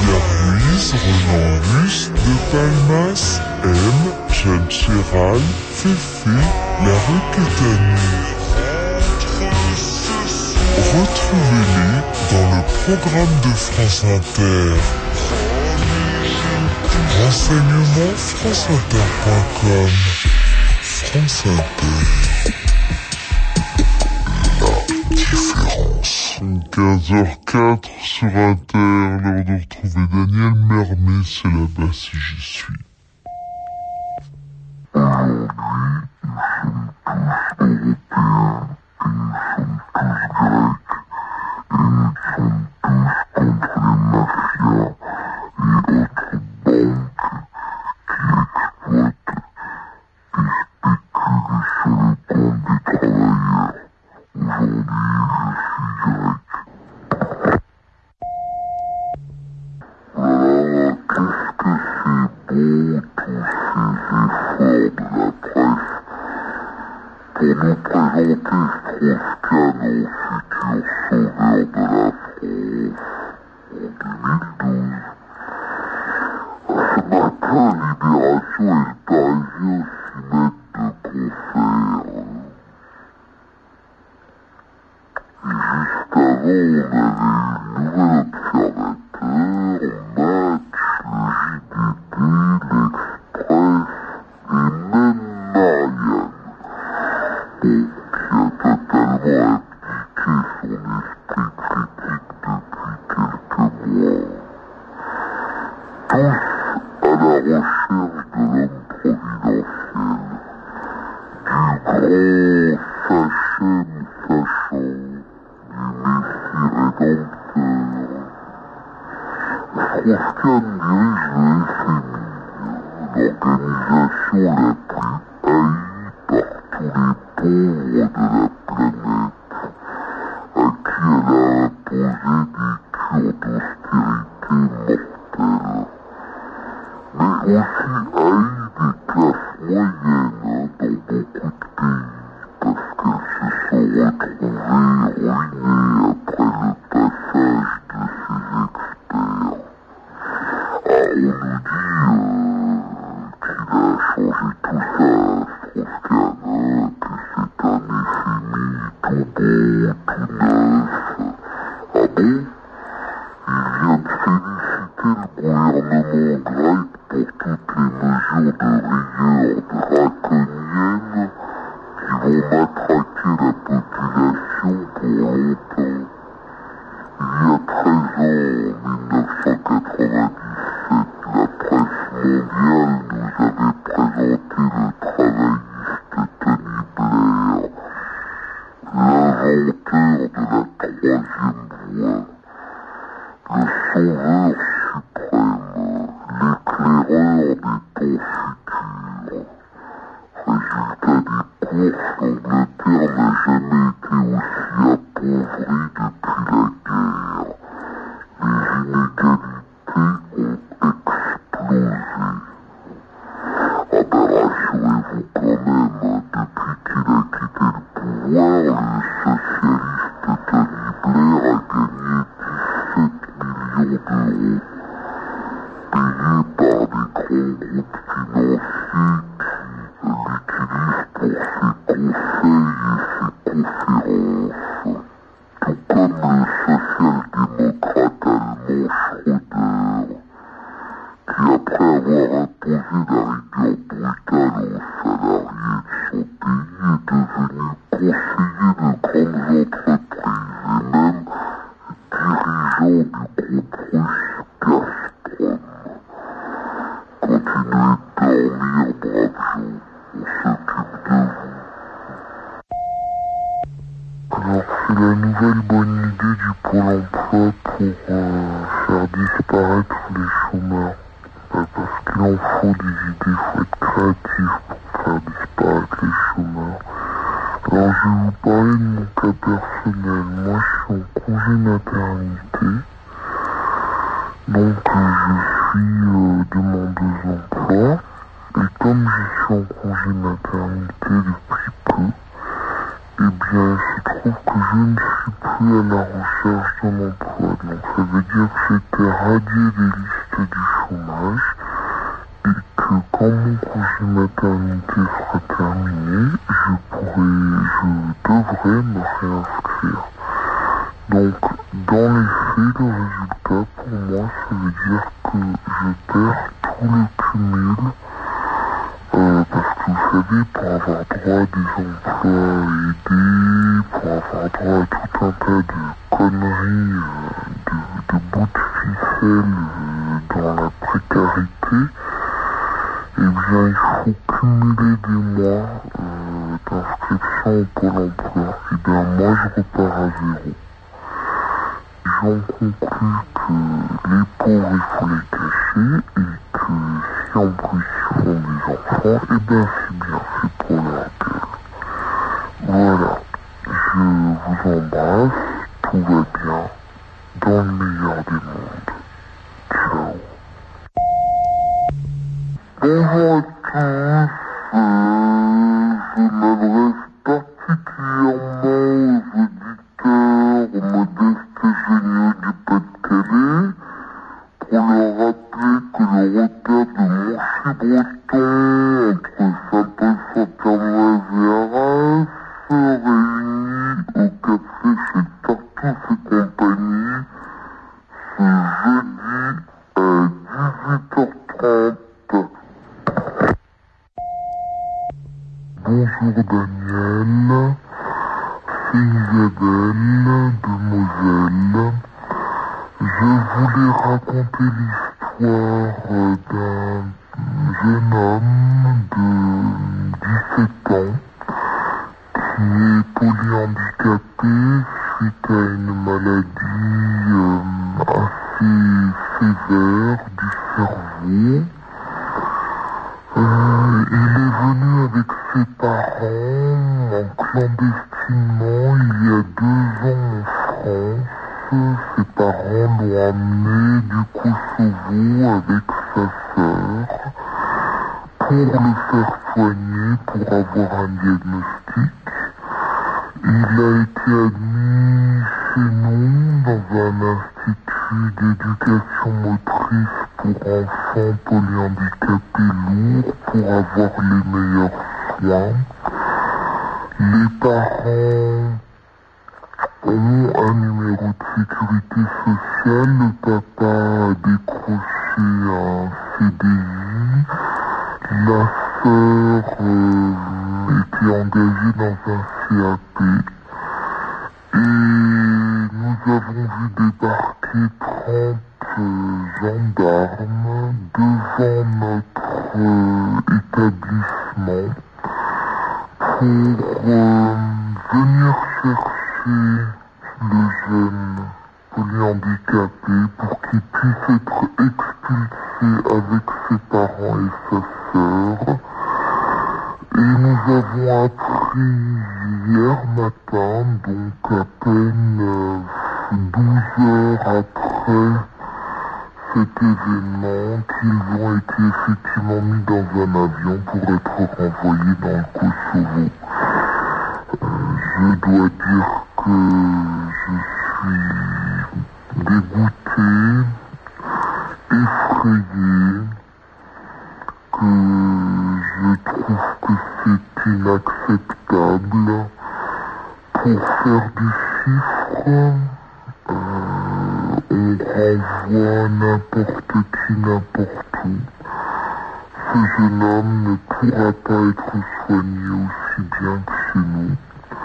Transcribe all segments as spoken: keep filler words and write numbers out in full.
Pierre Louise, Renan Luce, De Palmas, M, Jeanne Chéral, Féfé, La Requétanée. Retrouvez-les dans le programme de France Inter. Renseignements franceinter point com. France Inter. La différence. quinze heures quatre sur Inter, l'heure de retrouver Daniel Mermet, c'est là-bas si j'y suis. Aujourd'hui, nous sommes tous européens et nous sommes tous grecs et nous sommes tous contre les mafias et autres banques qui exploitent et spéculent sur le compte des travailleurs. Aujourd'hui, je suis grec. Voilà, qu'est-ce que c'est beau tous ces efforts de la presse pour nous présenter Strauss-Kahn en futur sauveur de la France en deux mille douze. Ce matin, Libération et le Parisien s'y mettent de concert. Juste avant, on avait une nouvelle observateur, Match, le J D T, l'Express et même Marianne. Bon, qui a totalement abdiqué son esprit critique depuis quelques mois. Tous à la recherche de l'homme providentiel, du grand Sachem sachant, du Messie rédempteur. Strauss-Kahn dirige le F M I, l'organisation la plus haïe par tous les pauvres de la planète, à qui elle a imposé des cures d'austérité mortelles, mais aussi haïe des classes moyennes dans beaucoup de pays, parce qu'elles se sont retrouvées ruinées après le passage de ces experts. Ah, on nous dit euh, qu'il a changé tout ça, Strauss-Kahn, que c'est un F M I tout beau, tout neuf. Ah bon? Il vient de féliciter le gouvernement grec pour toutes les mesures de rigueur draconiennes qui vont matraquer la population pour longtemps. Il y a treize ans, en mille neuf cent quatre-vingt-dix-sept, la presse mondiale nous avait présenté le travailliste Tony Blair, l'inventeur de la troisième voie, le sauveur suprême, l'éclaireur des temps futurs. Résultat des courses, l'Angleterre n'a jamais été aussi appauvrie depuis la guerre. Les inégalités ont explosé. Ah ben rassurez-vous quand même, depuis qu'il a quitté le pouvoir, le socialiste Tony Blair a gagné dix-sept millions d'euros, payés par des grands groupes financiers qui l'utilisent pour ses conseils et ses conférences, tout comme le social-démocrate allemand Schröder, qui après avoir imposé la rigueur brutale aux salariés de son pays est devenu conseiller de grandes entreprises et même dirigeant du groupe russe Gazprom. Continuez de dormir, brave gens, on s'occupe de vous. Alors c'est la nouvelle bonne idée du Pôle emploi pour euh, faire disparaître les chômeurs. Bah, parce qu'il en faut des idées, il faut être créatif pour faire disparaître les chômeurs. Alors je vais vous parler de mon cas personnel. Moi je suis en congé maternité. Donc euh, je suis euh, demandeuse d'emploi. Et comme je suis en congé maternité depuis peu, eh bien il se trouve que je ne suis plus à la recherche d'un emploi. Donc ça veut dire que j'étais radié des listes du chômage et que quand mon congé maternité sera terminé, je pourrais, je devrais me réinscrire. Donc dans les faits, le résultat pour moi, ça veut dire que je perds tout le cumul. Euh, parce que vous savez, pour avoir droit à des emplois aidés, pour avoir droit à tout un tas de conneries, euh, de, de bouts de ficelle euh, dans la précarité, eh bien il faut cumuler des mois euh, d'inscription au Pôle emploi. Eh bien moi je repars à zéro. J'en conclus que les pauvres il faut les cacher et que si en plus ils font des enfants, eh bien c'est bien, c'est pour leur gueule. Voilà, je vous embrasse, tout va bien, dans le meilleur des mondes. Ciao. Bonjour à tous, euh, je m'adresse particulièrement aux auditeurs modestes et géniaux du Pas-de-Calais pour leur rappeler que le retard de Monchy-Breton entre Saint-Paul-Saint-Pierre-Mauvaise et Arras réunis au café chez Tartuffe et compagnie ce jeudi à dix-huit heures trente. Bonjour Daniel, c'est Isabelle de Moselle. Je voulais raconter l'histoire d'un jeune homme de dix-sept ans qui est polyhandicapé suite à une maladie euh, assez sévère du cerveau. Euh, il est venu avec ses parents en clandestinement il y a deux ans en France. Ses parents l'ont amené du Kosovo avec sa sœur pour le faire soigner, pour avoir un diagnostic. Il a été admis chez nous dans un institut d'éducation motrice pour enfants polyhandicapés lourds pour avoir les meilleurs soins. Les parents ont un numéro de sécurité sociale, le papa a décroché un C D I, la sœur euh, était engagée dans un C A P et nous avons vu débarquer trente euh, gendarmes devant notre euh, établissement pour euh, venir chercher le jeune polyhandicapé pour qu'il puisse être expulsé avec ses parents et sa sœur. Et nous avons appris hier matin, donc à peine euh, douze heures après cet événement, qu'ils ont été effectivement mis dans un avion pour être renvoyés dans le Kosovo. Euh, je dois dire que je suis dégoûté, effrayé, que je trouve que c'est inacceptable. Pour faire du chiffre, euh, on renvoie n'importe qui, n'importe où. Ce jeune homme ne pourra pas être soigné aussi bien que chez nous.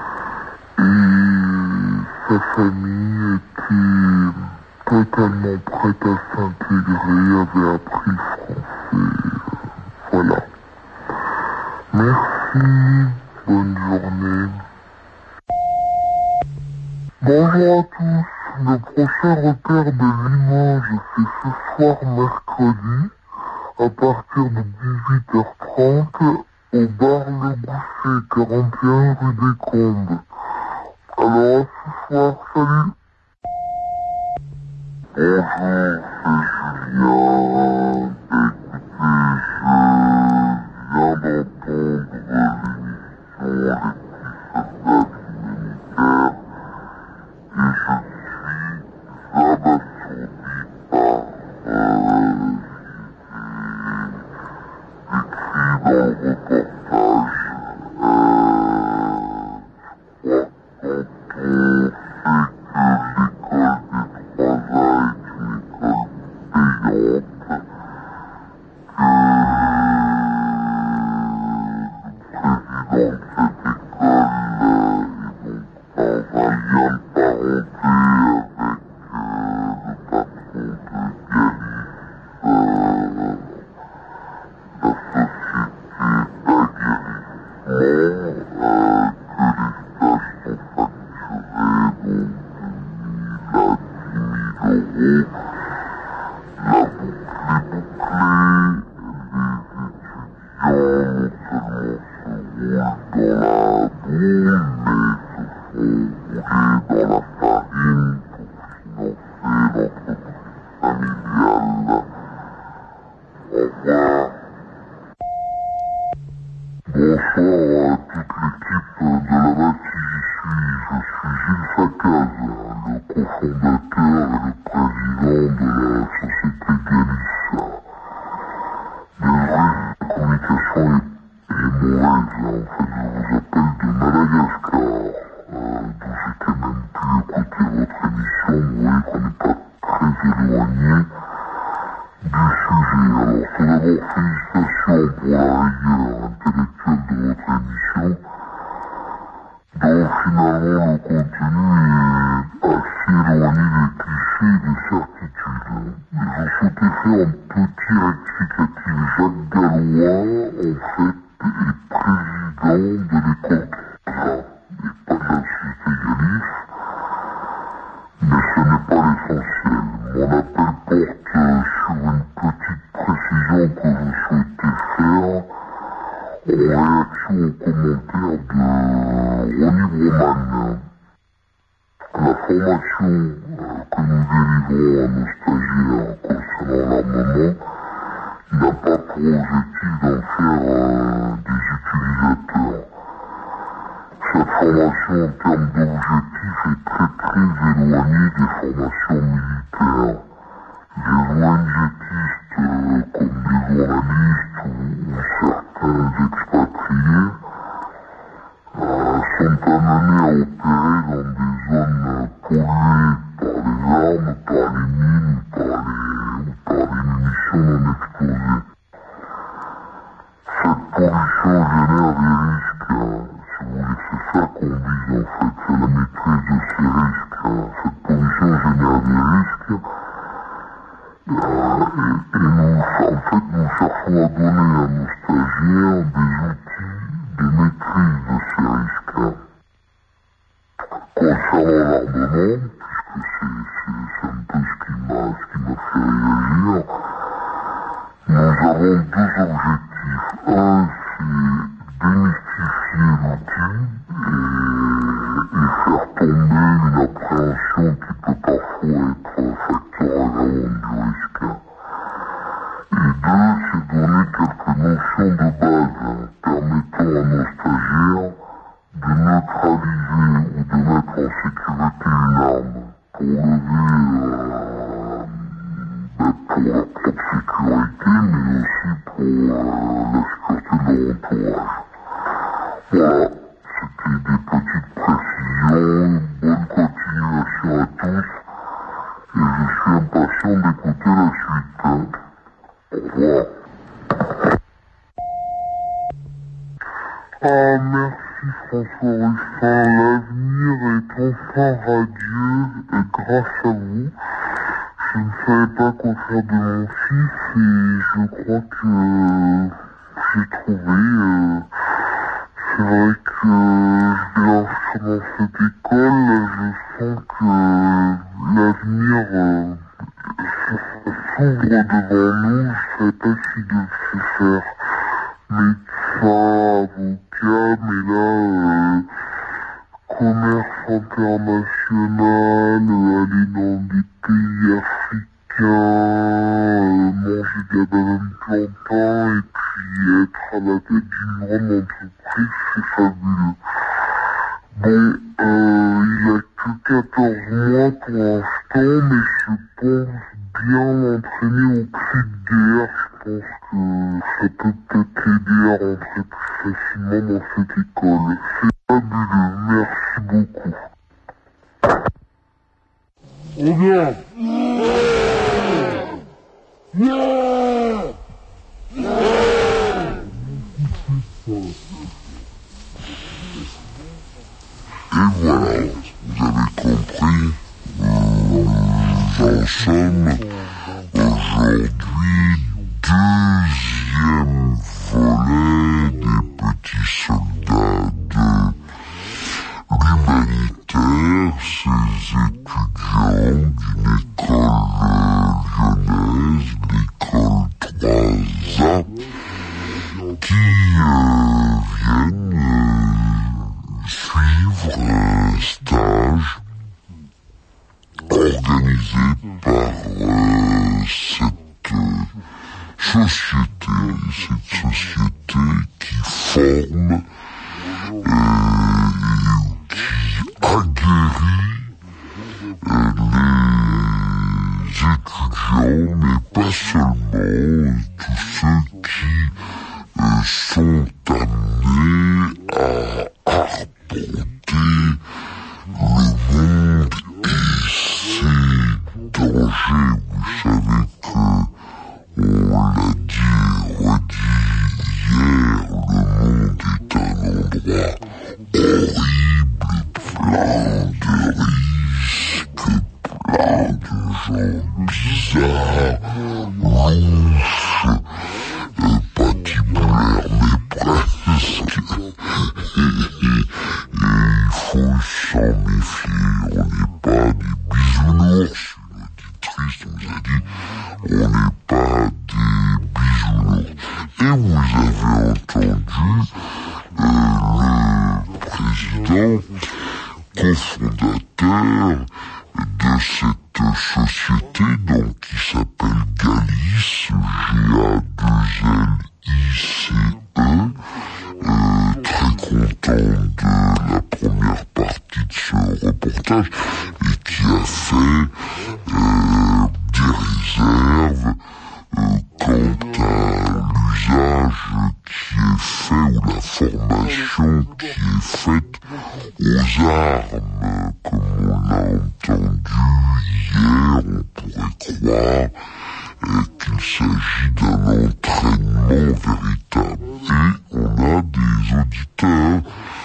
Et sa famille était totalement prête à s'intégrer, avait appris le français. Voilà. Merci, bonne journée. Bonjour à tous. Le prochain repère de Limoges, c'est ce soir mercredi, à partir de dix-huit heures trente, au bar Le Gousset, quarante et un rue des Combes. Alors, à ce soir, salut. Bonjour, c'est Julien. Écoutez, je viens d'entendre l'émission Les petits soldats humanitaires. euros. La boucle est bouclée, les étudiants non seulement se roulent dans la boule, mais se font rouler dans la farine pour financer l'entreprise familiale. Au revoir. Bonsoir à toute l'équipe de la base qui j'y suis. Je suis Gilles Facaz, le cofondateur et le président de la société Galicia. Désolé, la communication est, est mauvaise. En fait, je vous appelle de Madagascar, euh, d'où j'étais même pu écouter votre émission. Vous voyez qu'on n'est pas très éloigné du sujet. Alors, tout d'abord, félicitations pour la rigueur intellectuelle de votre émission, dont finalement le contenu est assez éloigné des clichés et des certitudes. Mais je souhaitais faire un petit rectificatif. Jacques Gallois, en fait, est président de l'école Casa, et pas de la société Galice. Mais ce n'est pas l'essentiel. Mon appel porte sur une petite précision que je souhaitais faire en réaction aux commentaires de Ronnie Broman. La formation euh, que nous délivrons à nos stagiaires concernant l'armement n'a pas pour objectif d'en faire euh, des utilisateurs. Cette formation en termes d'objectifs est très très éloignée des formations militaires. Les O N G-tistes euh, comme les journalistes ou, ou certains expatriés euh, sont amenés à opérer dans des zones polluées par les armes, par les mines, par les, ou par les munitions non explosées. Cette pollution génère des risques. Si vous voulez, c'est ça qu'on vise en fait, c'est la maîtrise de ces risques. Cette pollution génère des risques. Euh, et, et nous, en fait, nous cherchons à donner à nos stagiaires des outils de maîtrise de ces risques. Concernant l'armement, puisque c'est un peu ce qui m'a ce qui m'a fait réagir, nous avons deux objectifs. Un, c'est démystifier l'outil et, et faire tomber une appréhension qui peut parfois être un facteur aggravant du risque. Et deux, c'est donner quelques notions de base permettant à nos stagiaires de neutraliser ou de mettre en sécurité une arme pour lever, euh, ben pour leur propre sécurité, mais aussi pour euh, la sécurité de leur entourage. Voilà, c'était des petites précisions, bonne continuation à tous, et je suis impatient d'écouter la suite. Au revoir. Ah, merci François Ruffin, l'avenir est enfin radieux et grâce à vous. Je ne savais pas quoi faire de mon fils et je crois que j'ai trouvé. Euh, c'est vrai que je vais l'inscrire dans cette école, je sens que l'avenir euh, s'ouvre devant nous. Je ne savais pas s'il devait faire médecin, avocat, mais là, euh, commerce international, euh, aller dans des pays africains, euh, manger de la banane plantain et puis être à la tête d'une grande entreprise, c'est fabuleux. Bon, euh, il a que quatorze mois pour l'instant, mais je pense bien l'entraîner au cri de guerre. Je pense que ça peut peut-être l'aider à rentrer plus facilement dans cette école. C'est fabuleux, merci beaucoup. Regarde. Et voilà, vous avez compris, nous en sommes aujourd'hui deuxième volet des petits soldats de l'humanitaire, ces étudiants d'une école société, et cette société qui forme, euh, qui aguerrit euh, les étudiants, mais pas seulement, tous ceux qui euh, sont amenés à arpenter le monde et ses dangers. Vous savez que, on l'a dit, redit hier, le monde est un endroit horrible, plein de risques, plein de gens bizarres, louches, euh, patibulaires, mais presque. Et, et, et il faut s'en méfier, on n'est pas des bisounours. L'auditrice nous a dit, on n'est pas des bisounours. Et vous avez entendu euh, le président cofondateur de cette société, donc qui s'appelle Galice, G A deux L I C E, euh, très content de la première partie de ce reportage et qui a fait euh, des réserves euh, quant à l'usage qui est fait ou la formation qui est faite aux armes, comme on l'a entendu hier. On pourrait croire euh, qu'il s'agit d'un entraînement véritable. Et on a des auditeurs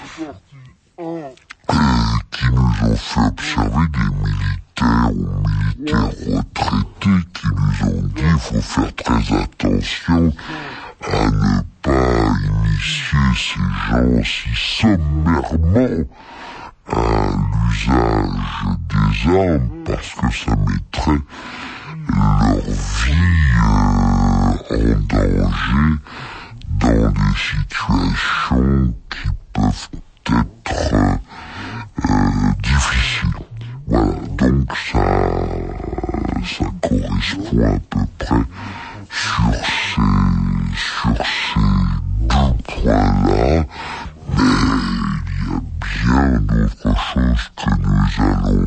euh, qui nous ont fait observer des militaires ou militaires retraités qui nous ont dit qu'il faut faire très attention à ne pas initier ces gens si sommairement à l'usage des armes, parce que ça mettrait leur vie euh, en danger dans des situations qui peuvent être euh, difficiles. Voilà, donc ça, ça correspond à peu près sur ces, sur ces deux points-là, mais il y a bien d'autres choses que nous allons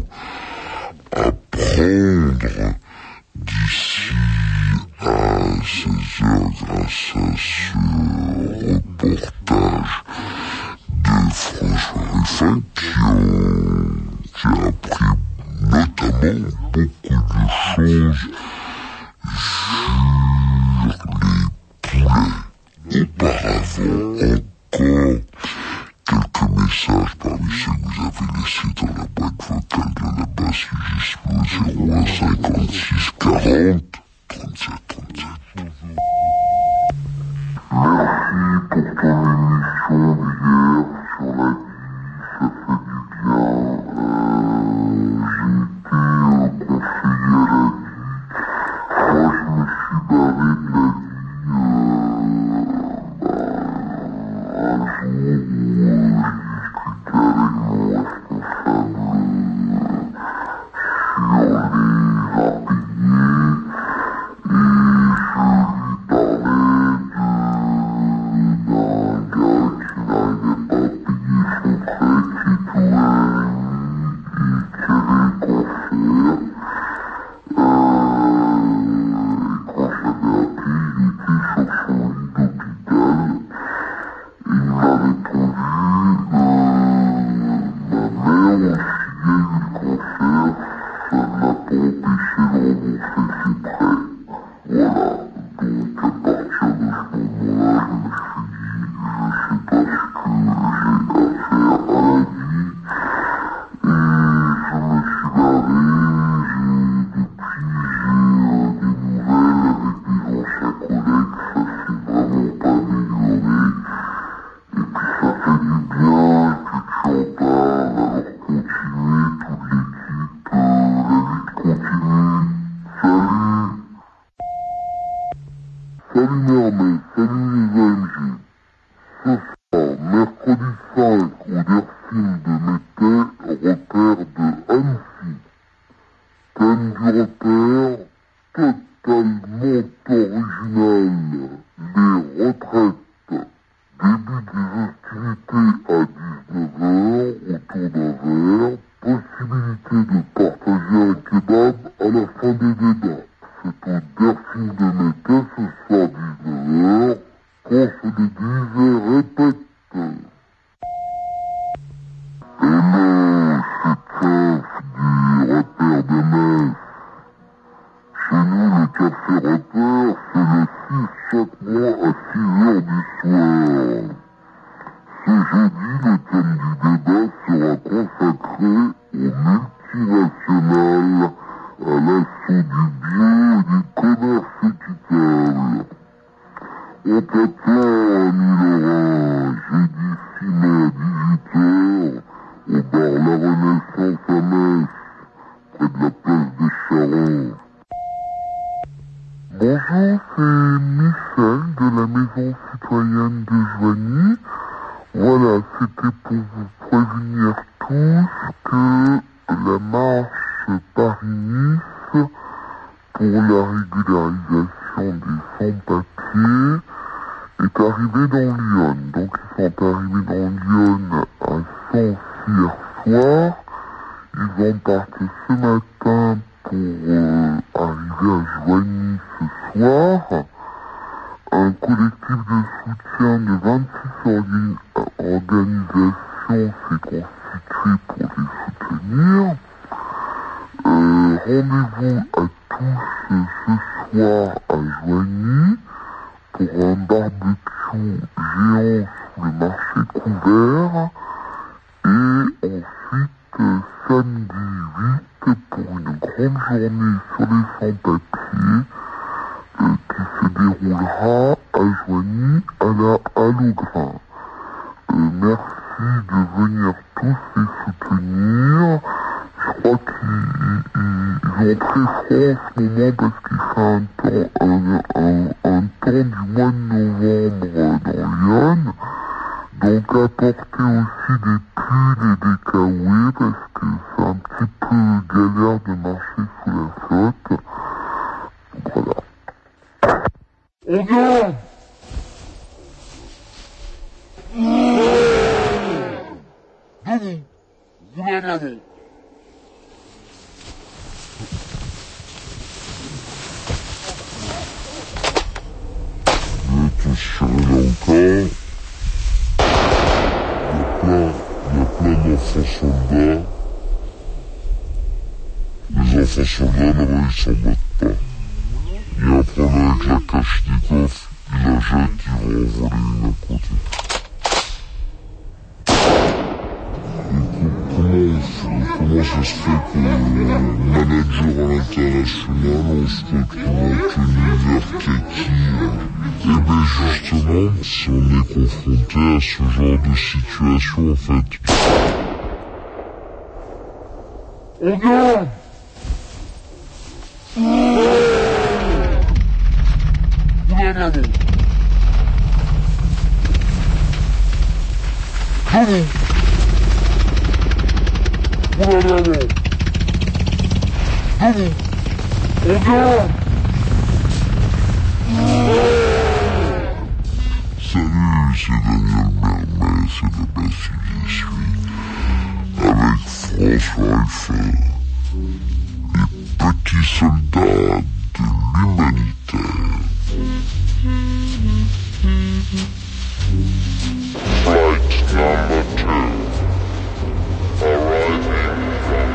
apprendre d'ici à seize heures grâce à ce reportage de François Ruffin qui, ont, qui a appris notamment beaucoup de choses sur les poulets. Auparavant encore, quelques messages parmi ceux que vous avez laissés dans la boîte vocale de la basse Gismo zéro un cinquante-six quarante trente-sept trente-sept. Merci pour ton émission d'hier sur la vie, ça fait du bien. Euh, j'ai été euh, conseiller à la vie. Moi, je me suis barré de la vie euh, bah, un jour où euh, j'ai discuté avec mon responsable euh, sur les impayés. Et je lui parlais d'un gars qui n'arrivait pas à payer son prêt, qui tout a et qui avait un cancer. Euh, et quand je l'avais appelé, il était sur son lit d'hôpital. Et il m'a répondu, euh, ma mère aussi a eu le cancer, ça ne l'a pas empêché de rembourser ses prêts. Voilà, donc à partir de ce moment-là, je me suis dit, je sais pas ce que j'ai à faire à la vie, et je me suis barré, j'ai, depuis j'ai euh, des nouvelles avec des anciens collègues, ça s'est vraiment pas amélioré, et puis ça fait du bien que tu en parles, alors continuez toute l'équipe, euh, la lutte continue, salut. Salut Mermet, salut les A M G. Ce soir, mercredi cinq, au Delphine de Métais, repère de Annecy. Thème du repère, totalement original. à la fin des débats. C'est au Delphine de Mété ce soir dix-neuf heures. Qu'on se le dise et répète. Hello, c'est Taf du repère de Metz. Chez nous, le café repère, c'est le six chaque mois à six heures du soir. Ce jeudi, le thème du débat sera consacré aux multinationales, à l'assaut du bio et du commerce équitable. On t'attend, ami Laurent, jeudi six mai à dix-huit heures, au bar La Renaissance à Metz, près de la place des Charents. Bonjour, c'est Michel de la Maison Citoyenne de Joigny. Voilà, c'était pour vous prévenir tous que la marche Paris-Nice pour la régularisation des sans-papiers est arrivée dans Lyon. Donc ils sont arrivés dans Lyon à Sens hier soir. Ils ont parti ce matin pour euh, arriver à Joigny ce soir. Un collectif de soutien de vingt-six orga- organisations s'est constitué pour les soutenir. Euh, rendez-vous à tous ce soir à Joigny pour un barbecue géant sous le marché couvert et ensuite samedi huit pour une grande journée sur les sans-papiers euh, qui se déroulera à Joigny à la Halle-au-Grain. Euh, merci de venir tous les soutenir. Je crois qu'ils ont très froid en ce moment parce qu'il fait un temps, un, un, un temps du mois de novembre dans Lyon. Donc apportez aussi des pulls et des caouets parce que c'est un petit peu galère de marcher sous la flotte. Voilà. On vient! Debout! Vous l'avez avant! Attention là encore. Il y a plein d'enfants soldats. Les enfants soldats là-bas ils s'en battent pas. Il y a un problème avec la Kalachnikov, ils la jettent, ils vont en voler une à côté. Comment, comment ça se fait que le manager à l'international, on se retrouve en tenue vert kaki? Eh bien justement, si on est confronté à ce genre de situation, en fait... On vient! Debout. Vous l'avez avant. Debout. On vient. Salut, c'est Daniel Mermet, c'est de la base où je suis. Avec François Eiffel. Les petits soldats de l'humanitaire. Flight number two, arriving from...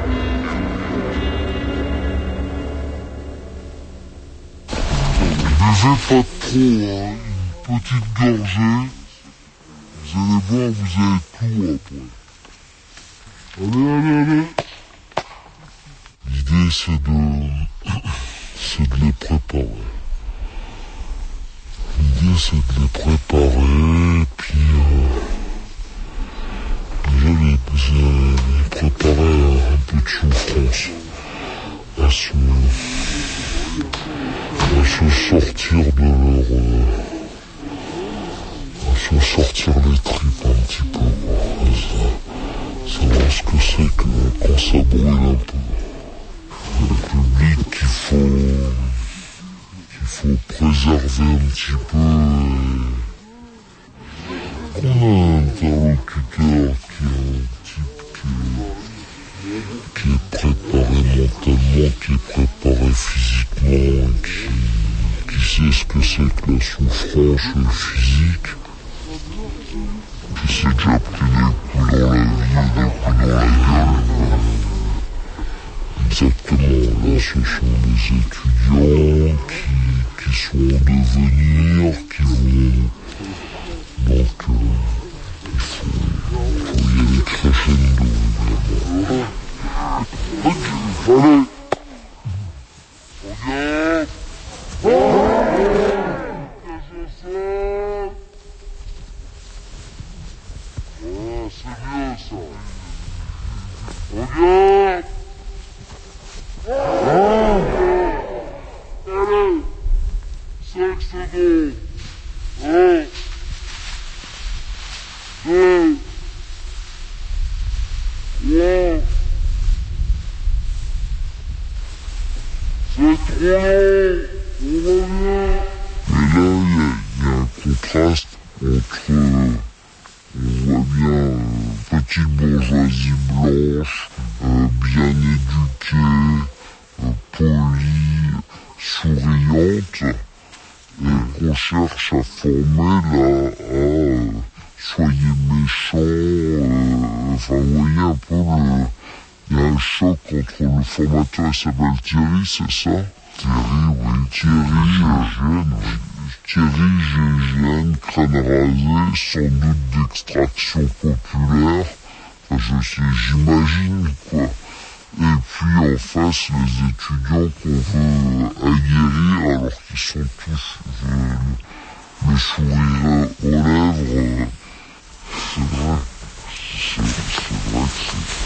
Buvez pas trop, hein, une petite gorgée, vous allez voir, vous allez tout après. Allez, allez, allez. L'idée c'est de... c'est de les préparer. L'idée c'est de les préparer, puis euh, déjà les, les, les préparer à un peu de souffrance, à se, à se sortir de leur, euh, à se sortir les tripes un petit peu, quoi. Ça, savoir ce que c'est que quand ça brûle un peu. Le public qu'il faut... Il faut préserver un petit peu. Et... On a un interlocuteur qui est un type qui, qui est préparé mentalement vraiment qui est préparé physiquement, qui, qui sait ce que c'est que la souffrance physique, qui s'est déjà pris des coups dans la vie et des coups dans la gueule. Exactement, là ce sont des étudiants qui, qui sont en devenir, qui vont... Donc euh, il faut, faut y aller crescendo, évidemment. Allez. Regarde. Qu'est-ce que c'est? Oh, c'est bien ça. Regarde. Oh. Allez. Cinq secondes. Un. Deux. Trois. C'est trop long, on revient. Mais là, il y, y a un contraste entre, on voit bien, euh, petite bourgeoisie blanche, euh, bien éduquée, euh, polie, souriante, et qu'on cherche à former là, à euh, soyez méchants, euh, enfin, vous voyez un peu le... Il y a un choc entre le formateur et s'appelle Thierry, c'est ça? Thierry, oui. Thierry, Gégène, oui. Thierry, Gégène, crâne rasé, sans doute d'extraction populaire. Enfin, je sais, j'imagine, quoi. Et puis, en face, les étudiants qu'on veut aguerrir, alors qu'ils sont tous, je, le sourire aux lèvres. C'est vrai. C'est, c'est vrai que c'est...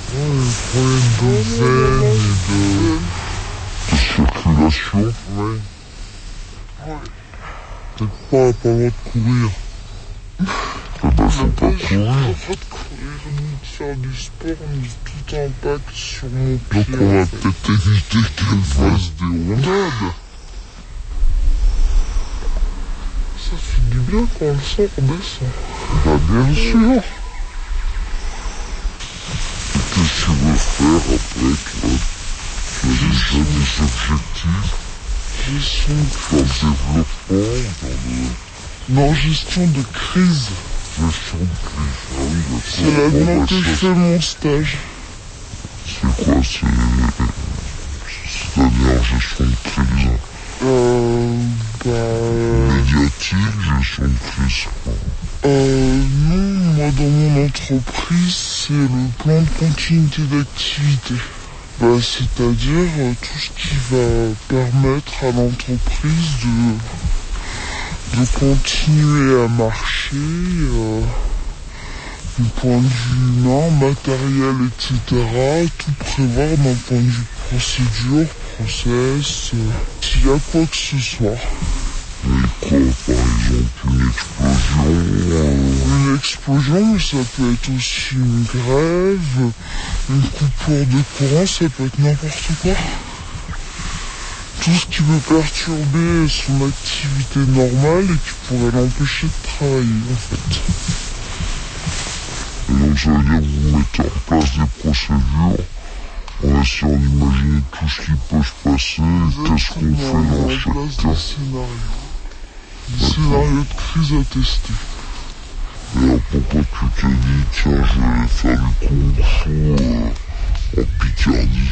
Oh, le problème de veine et de... de circulation. Ouais. Ouais. Peut-être pas, pas le droit de courir. Eh ben, faut pas courir. J'ai pas le droit de courir, ni de faire du sport, ni tout impact sur mon pied. Donc on va peut-être éviter qu'elle fasse des rondades. Ça fait du bien quand le sang redescend. Bah bien sûr. Qu'est-ce que tu veux faire après, toi? Tu as déjà des objectifs Gestion de dans le crise. développement, dans le... Non, gestion de crise. gestion de crise. Ah oui, d'accord. C'est là-dedans Bon, bah, que je ça, fais mon stage. c'est quoi? C'est... c'est-à-dire gestion de crise Euh... Bah... médiatique, gestion de crise, quoi. Euh... Non, moi dans mon entreprise, c'est le plan de continuité d'activité. Bah, c'est-à-dire euh, tout ce qui va permettre à l'entreprise de... de continuer à marcher, euh, du point de vue humain, matériel, et cetera. Tout prévoir d'un point de vue procédure, process, euh, s'il y a quoi que ce soit. Et quoi, par exemple, une explosion euh... Une explosion, mais ça peut être aussi une grève, une coupure de courant, ça peut être n'importe quoi. Tout ce qui peut perturber son activité normale et qui pourrait l'empêcher de travailler, en fait. Et donc ça veut dire que vous mettez en place des procédures en essayant d'imaginer tout ce qui peut se passer et qu'est-ce qu'on fait dans chaque place cas. des scénarios. Des scénarios de crise à tester. Et alors pourquoi tu t'es dit, tiens, je vais aller faire du kung-fu euh, en Picardie?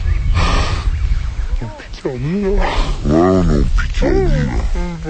En Picardie, là. Ouais, non, en Picardie, là.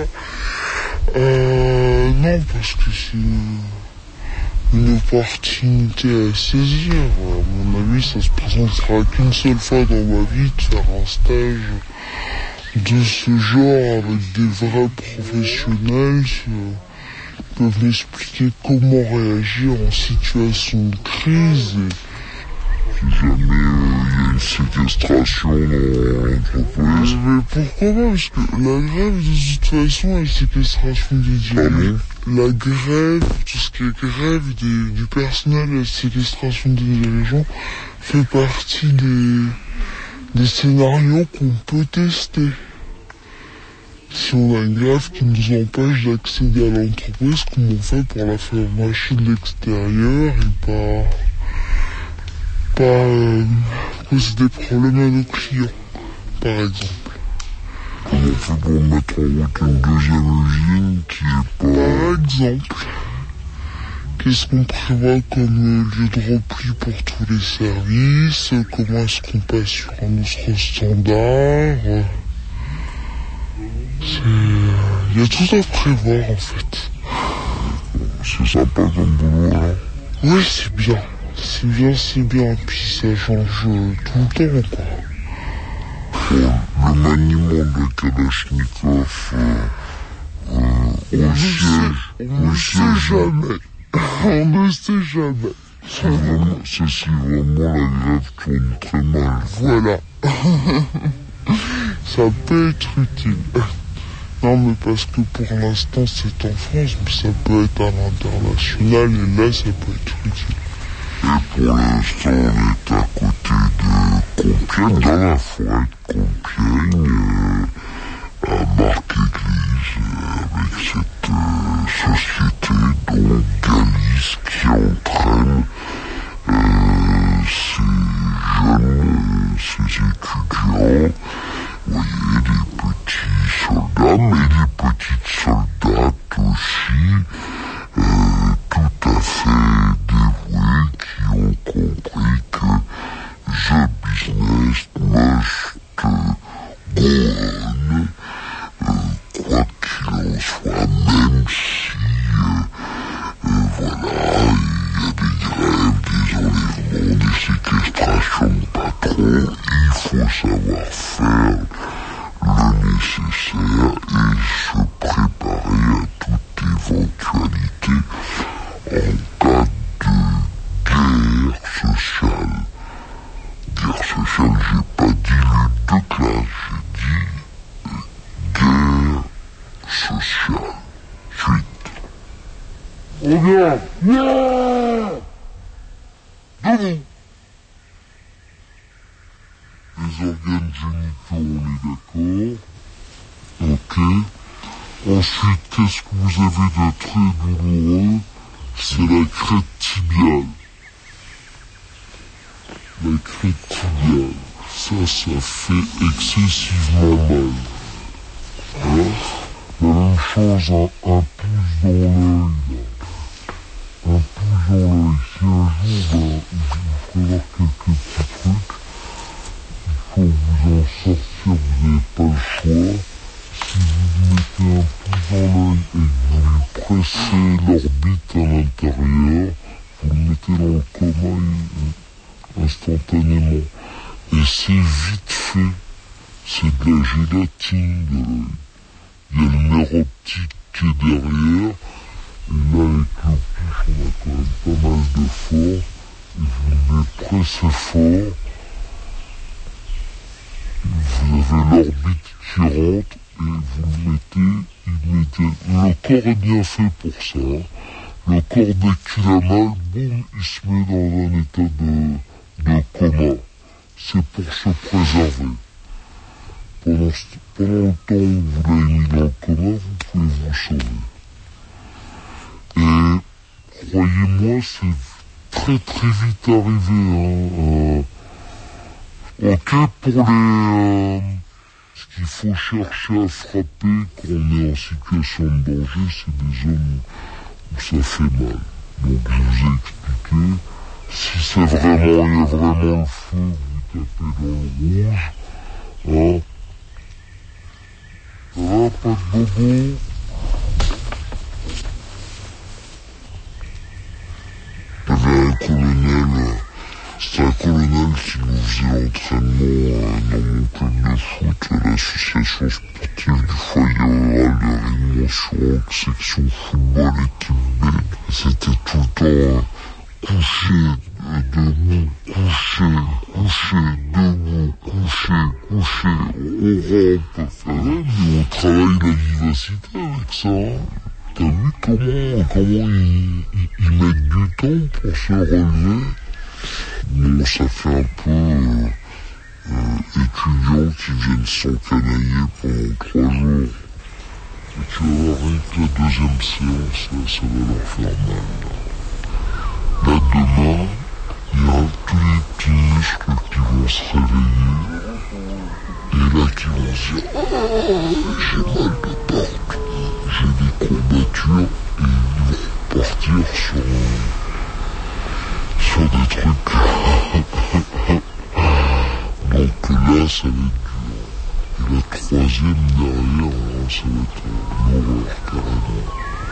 Euh, non, parce que c'est une, une opportunité à saisir. À mon avis, ça se présentera qu'une seule fois dans ma vie de faire un stage de ce genre avec des vrais professionnels qui peuvent m'expliquer comment réagir en situation de crise. Et Si jamais il euh, y a une séquestration dans l'entreprise. mais pourquoi pas? Parce que la grève, de toute façon, la séquestration des dirigeants, la grève, tout ce qui est grève des, du personnel et la séquestration des dirigeants fait partie des, des scénarios qu'on peut tester. Si on a une grève qui nous empêche d'accéder à l'entreprise, comment on fait pour la faire marcher de l'extérieur et pas... pas euh, causer des problèmes à nos clients, par exemple. Comment on fait pour mettre en route une deuxième usine qui est pas... Par exemple, qu'est-ce qu'on prévoit comme lieu de repli pour tous les services? Comment est-ce qu'on passe sur un autre standard? Il y a tout à prévoir en fait. C'est sympa comme boulot, là. Oui, c'est bien. C'est bien, c'est bien. Puis ça change euh, tout le temps, quoi. Bon, le maniement de Kalachnikov euh, euh, au siège, On au ne sait siège, jamais. On ne sait jamais. c'est vraiment, c'est si vraiment la grève tourne très mal. Voilà. Ça peut être utile. Non, mais parce que pour l'instant c'est en France, mais ça peut être à l'international et là ça peut être utile. Et pour l'instant, on est à côté de Compiègne, dans la forêt de Compiègne, euh, à Marc-Église, euh, avec cette euh, société, dont Galis, qui entraîne euh, ces jeunes, ces étudiants, vous voyez, des petits soldats, mais des petites soldates aussi, euh, tout à fait dévoués, qui ont compris que the business must go on, euh, quoi qu'il en soit, même si, euh, euh, voilà, il y a des grèves, des enlèvements, des séquestrations de patrons, il faut savoir faire le nécessaire et se préparer à toute éventualité en cas de guerre sociale. bien. Yeah. Debout. Les organes génitaux, on est d'accord. Ok. Ensuite, qu'est-ce que vous avez de très douloureux? C'est la crête tibiale. La crête tibiale. Ça, ça fait excessivement mal. Voilà. La même chose, un, un pouce dans l'œil. Un pouce dans l'œil. Si un jour, ben, il va falloir quelques petits trucs, il faut vous en sortir, vous n'avez pas le choix. Si vous mettez un pouce dans l'œil et que vous lui pressez l'orbite à l'intérieur, vous le mettez dans le coma instantanément. Et c'est vite fait. C'est de la gélatine de l'œil. Il y a le nerf optique qui est derrière. Et là, avec le pouce, on a quand même pas mal de force. Et vous le pressez fort. Vous avez l'orbite qui rentre. Et vous le mettez immédiatement. Le corps est bien fait pour ça. Le corps, dès qu'il a mal, boum, il se met dans un état de, de coma. C'est pour se préserver. Pendant, pendant le temps où vous l'avez mis dans le coma, vous pouvez vous sauver. Et croyez-moi, c'est très très vite arrivé. Hein. Euh, ok, pour les... Euh, ce qu'il faut chercher à frapper quand on est en situation de danger, c'est des zones où ça fait mal. Donc je vous ai expliqué, si c'est vraiment, il y a vraiment le feu, vous tapez dans le rouge. Hein. Ça va, pas de bobo? Il y avait un colonel, c'était un colonel qui nous faisait l'entraînement dans mon club de foot, l'association sportive du foyer rural de Réunion-sur-Orge, section football équipe B. C'était tout le temps couché, debout, couché, couché, debout, couché, couché, on rampe. Mais on travaille la vivacité avec ça. Hein. T'as vu comment, comment ils, ils, ils mettent du temps pour se relever? Bon, ça fait un peu euh, euh, étudiants qui viennent s'encanailler pendant trois jours. Et tu vas voir avec la deuxième séance, là, ça va leur faire mal. Là, là demain, il y a tous les petits muscles qui vont se réveiller. Et là, qui vont se dire « Oh, j'ai mal de partout, j'ai des courbatures. » Et ils vont partir sur... sur des trucs. Donc là, ça va être dur. Et la troisième derrière, là, ça va être l'horreur carrément.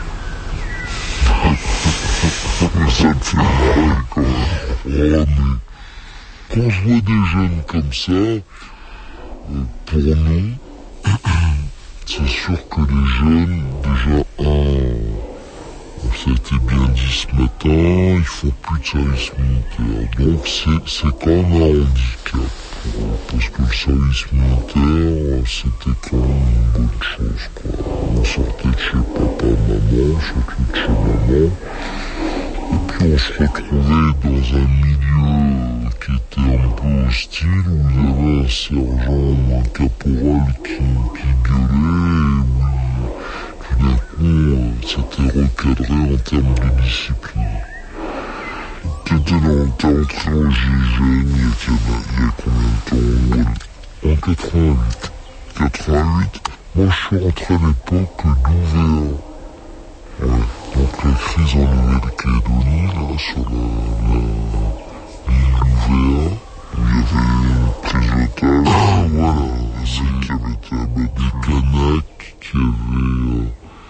Mais ça me fait marrer quand même. Oh, mais quand je vois des jeunes comme ça, euh, pour nous, c'est sûr que les jeunes, déjà, un... ça a été bien dit ce matin, ils font plus de service militaire. Donc c'est, c'est quand même un handicap. Parce que le service militaire, c'était quand même une bonne chose, quoi. On sortait de chez papa, maman, surtout de chez maman. Et puis on se retrouvait dans un milieu qui était un peu hostile, où il y avait un sergent ou un caporal qui, qui gueulait, et où tout d'un coup, c'était recadré en termes de discipline. T'étais dans, t'es entré en G I G N il y a, il y a combien de temps? En quatre-vingt-huit. quatre-vingt-huit, moi je suis rentré à l'époque d'U V A. Ouais, donc la crise en Nouvelle-Calédonie, là, sur la, la l'île d'U V A, où il y avait une prise d'otage, ah, voilà, celle qui avait été abattue, des Kanaks qui avaient... Euh,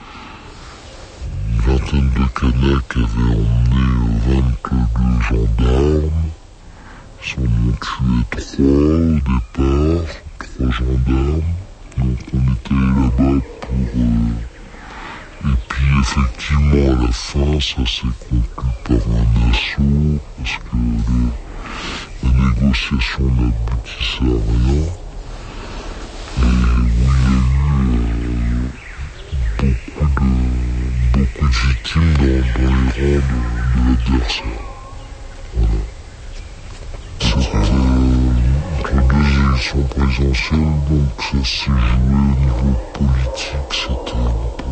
une vingtaine de Kanaks avaient emmené vingt-deux gendarmes. Ils en ont tué trois au départ, trois gendarmes. Donc on était là-bas pour... Euh... Et puis effectivement à la fin, ça s'est conclu par un assaut, parce que les, les négociations n'aboutissaient à rien. Et où il y a eu euh, beaucoup de... beaucoup de victimes dans, dans les de, de l'adversaire. Voilà. C'était entre deux élections présidentielles, donc ça s'est joué au niveau politique, c'était un peu...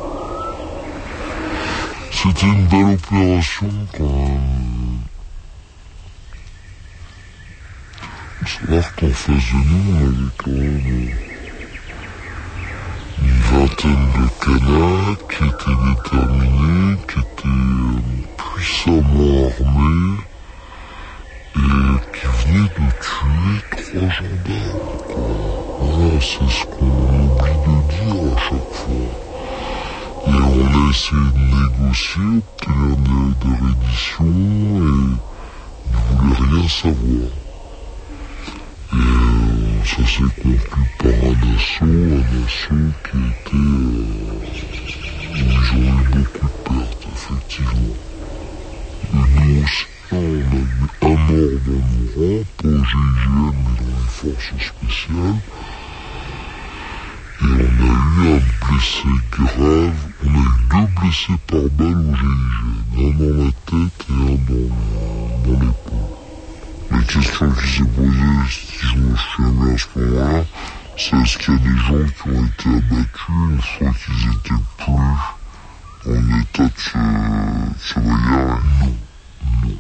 C'était une belle opération quand même. Il faut savoir qu'en face de nous, on avait quand même une vingtaine de canards qui étaient déterminés, qui étaient puissamment armés et qui venaient de tuer trois gendarmes, quoi. Voilà, c'est ce qu'on oublie de dire à chaque fois. Et on a essayé de négocier, obtenir des, des redditions, et ils ne voulaient rien savoir. Et euh, ça s'est conclu par un assaut, un assaut qui était... Euh, où ils ont eu beaucoup de pertes, effectivement. Et nous aussi, on a eu un mort dans nos rangs, pas au G I G N, mais dans les forces spéciales. Et on a eu un blessé grave, on a eu deux blessés par balle au G I G N, un dans la tête et un dans, dans l'épaule. La question qui s'est posée, si je me souviens bien à ce moment-là, c'est est-ce qu'il y a des gens qui ont été abattus une fois qu'ils étaient plus en état de se, se bagarrer? Non, non.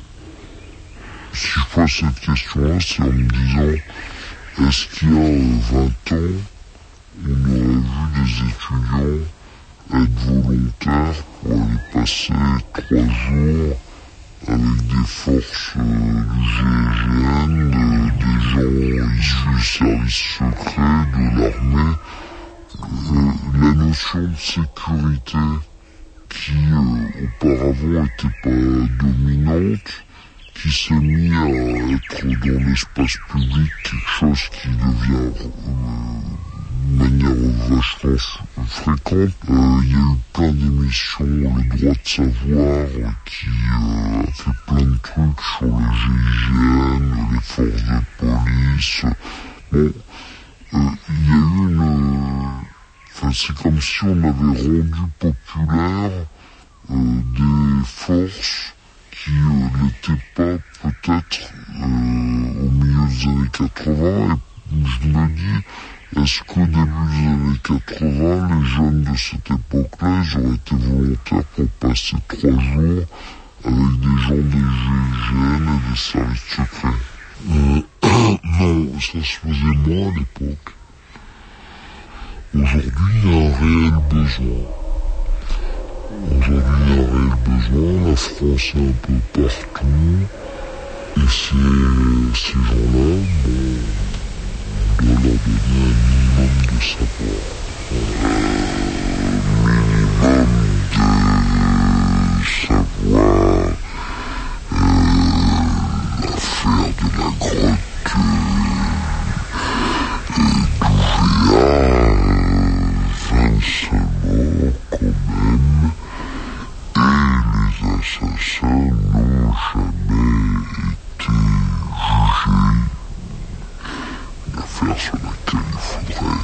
Si je pose cette question-là, c'est en me disant, est-ce qu'il y a vingt ans, on aurait vu des étudiants être volontaires pour aller passer trois jours avec des forces euh, du G I G N, de, des gens issus du service secret, de l'armée. Euh, la notion de sécurité qui euh, auparavant n'était pas dominante, qui s'est mis à être dans l'espace public quelque chose qui devient euh, de manière vachement fréquente. Il euh, y a eu plein d'émissions, le droit de savoir, qui euh, a fait plein de trucs sur le G I G N, les forces de police. Bon, il euh, y a eu une... Enfin, c'est comme si on avait rendu populaire euh, des forces qui euh, n'étaient pas peut-être euh, au milieu des années quatre-vingts. Et je me dis... Est-ce qu'au début des années quatre-vingts, les jeunes de cette époque-là, ils auraient été volontaires pour passer trois jours avec des gens des G I G N et des services secrets? euh, Non, ça se faisait moins à l'époque. Aujourd'hui, il y a un réel besoin. Aujourd'hui, il y a un réel besoin. La France est un peu partout. Et ces, ces gens-là, bon... on doit leur donner un minimum de savoir. Un minimum de savoir. Euh, l'affaire de la grotte euh, d'Ouvéa, vingt-cinq morts quand même. Et les assassins n'ont jamais été jugés. Une affaire sur laquelle il faudrait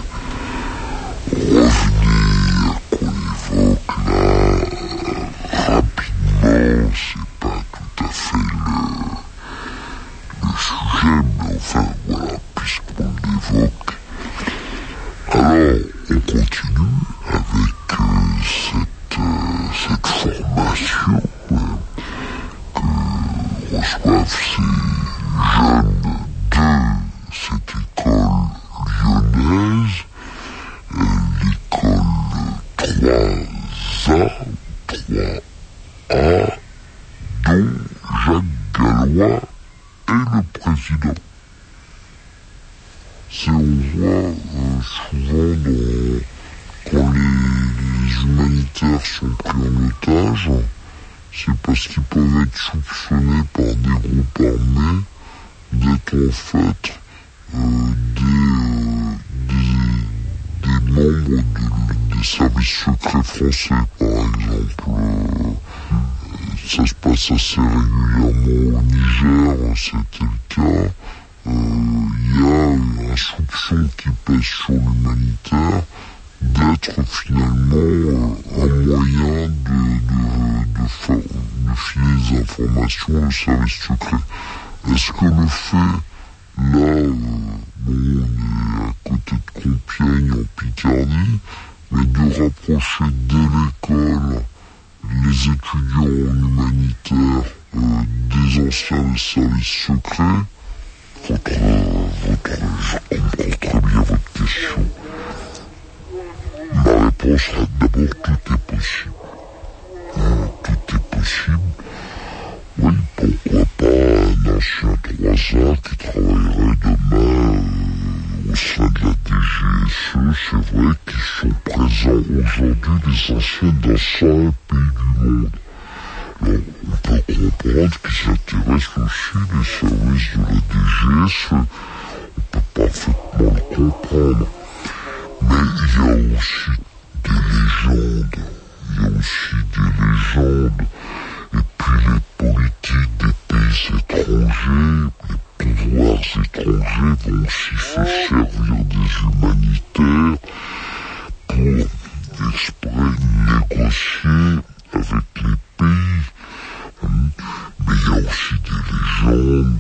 revenir, qu'on évoque là rapidement. C'est pas tout à fait le, le sujet, mais enfin voilà, puisqu'on l'évoque. Alors, on continue avec euh, cette, euh, cette formation euh, que reçoivent ces jeunes de cette école lyonnaise, euh, l'école trois A, trois A, dont Jacques Gallois est le président. C'est, on voit euh, souvent dans, quand les, les humanitaires sont pris en otage, c'est parce qu'ils peuvent être soupçonnés par des groupes armés d'être en fait euh, des, euh, des, des membres de, des services secrets français, par exemple. Euh, ça se passe assez régulièrement au Niger, c'était le cas. Il euh, y a un soupçon qui pèse sur l'humanitaire d'être finalement euh, un moyen de, de, de, de, des informations, le service secret. Est-ce que le fait, là, euh, bon, on est à côté de Compiègne, en Picardie, mais de rapprocher dès l'école les étudiants en humanitaire euh, des anciens des services secrets? Votre, votre, je comprends très bien votre question. Ma réponse sera d'abord tout est possible. Euh, tout est possible. Oui, pourquoi pas un ancien trois A qui travaillerait demain euh, au sein de la D G S E, c'est vrai qu'ils sont présents aujourd'hui, les anciens dans cent un pays du monde. Alors, on peut comprendre qu'ils intéressent aussi les services de la D G S E. On peut parfaitement le comprendre. Mais il y a aussi des légendes. Il y a aussi des légendes. Et puis les politiques des pays étrangers, les pouvoirs étrangers vont aussi se servir des humanitaires pour exprès négocier avec les pays. Mais il y a aussi des légendes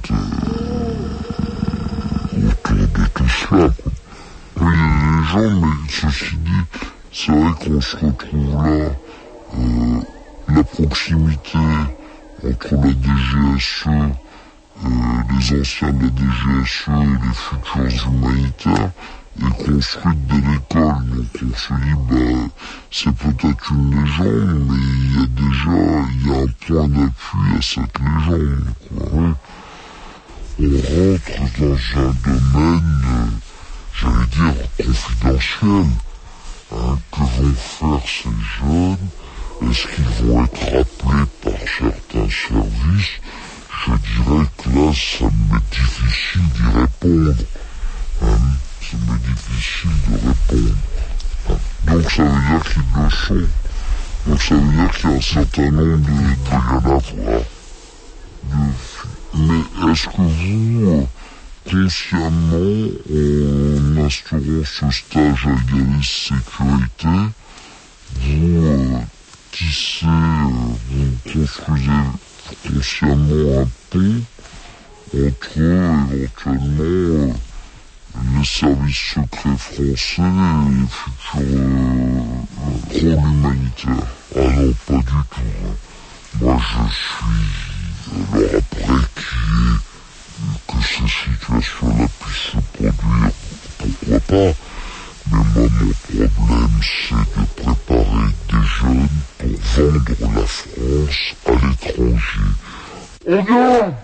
euh, autour de tout cela. Oui, il y a des légendes, mais ceci dit, c'est vrai qu'on se retrouve là, euh, la proximité entre la D G S E, euh, les anciens de la D G S E et les futurs humanitaires est construite dès l'école. Donc on se dit, bah, c'est peut-être une légende, mais il y a déjà, il y a un point d'appui à cette légende, quoi, oui. On rentre dans un domaine, euh, j'allais dire, confidentiel, hein, que vont faire ces jeunes. Est-ce qu'ils vont être appelés par certains services? Je dirais que là, ça m'est difficile d'y répondre. Hein, ça m'est difficile de répondre. Hein, donc ça veut dire qu'ils le sont. Donc ça veut dire qu'il y a un certain nombre de, de y en avoir. De, mais est-ce que vous, consciemment, en instaurant ce stage à égalité sécurité, vous euh, tissez, euh, vous construisez consciemment un pont entre éventuellement euh, les services secrets français et les futurs euh, rôles humanitaires? Ah non, pas du tout. Hein. Moi je suis... Alors après qui est que ces situations-là puissent se produire, pourquoi pas? Mais moi, mon problème, c'est de préparer des jeunes pour vendre la France à l'étranger. On vient!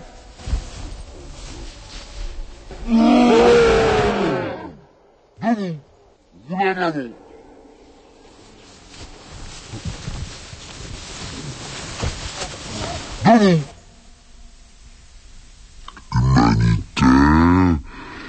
Debout! Roulez en avant! Debout! Humanitaire,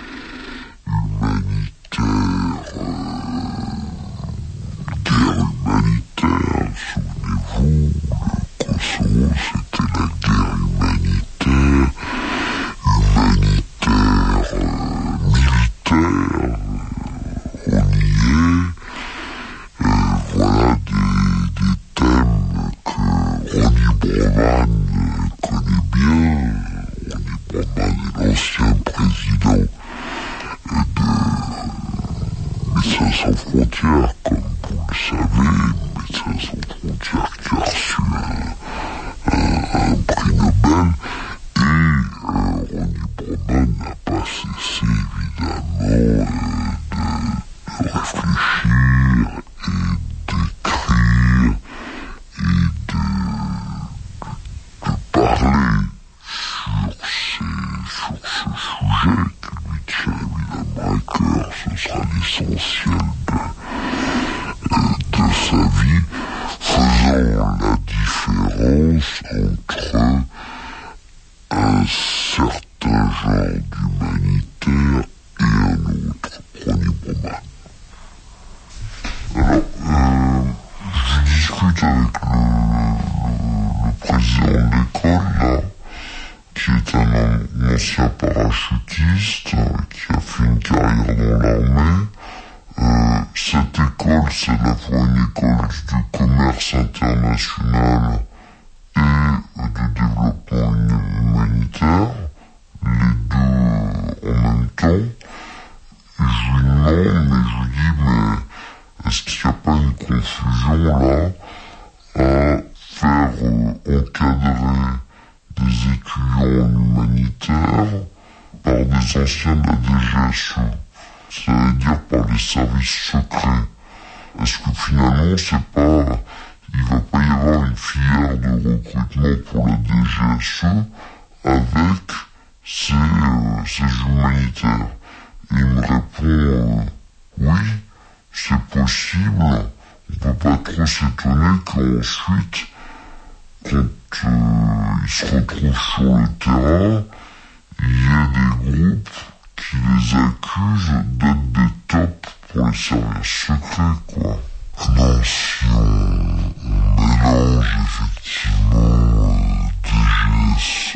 humanitaire, euh, guerre humanitaire, souvenez-vous, le Kosovo, c'était la guerre humanitaire, humanitaire, euh, militaire, euh, on y est, et voilà des, des thèmes que Ronnie Broman connaît bien. Broman est l'ancien président de Médecins sans frontières, comme vous le savez, Médecins sans frontières qui a reçu un, un, un prix Nobel, et euh, Ronnie Broman n'a pas cessé évidemment euh, de, de réfléchir et d'écrire et de, de, de parler sur ce sujet qui lui tient évidemment à cœur. Ce sera l'essentiel de, de sa vie, faisant la différence entre un certain genre d'humanitaire et un autre. Ronnie Broman. Alors, euh, je discute avec le, le, le président de l'école, là, qui est un, un ancien parachutiste, qui a fait une carrière dans l'armée. Euh, cette école, c'est à la fois une école du commerce international et euh, de développement humanitaire, les deux en même temps. Et je lui demande, mais je lui dis, mais est-ce qu'il n'y a pas une confusion là à faire euh, encadrer des étudiants en humanitaire par des anciens de la D G S E, c'est-à-dire par les services secrets? Est-ce que finalement c'est pas, il va pas y avoir une filière de recrutement pour la D G S E avec ces, euh, ces humanitaires? Et il me répond, euh, oui, c'est possible. On peut pas trop s'étonner qu'ensuite, quand euh, ils se retrouvent sur le terrain, il y ait des groupes qui les accusent d'être des tops pour les services secrets, quoi. Non, si on, on mélange effectivement euh, D G S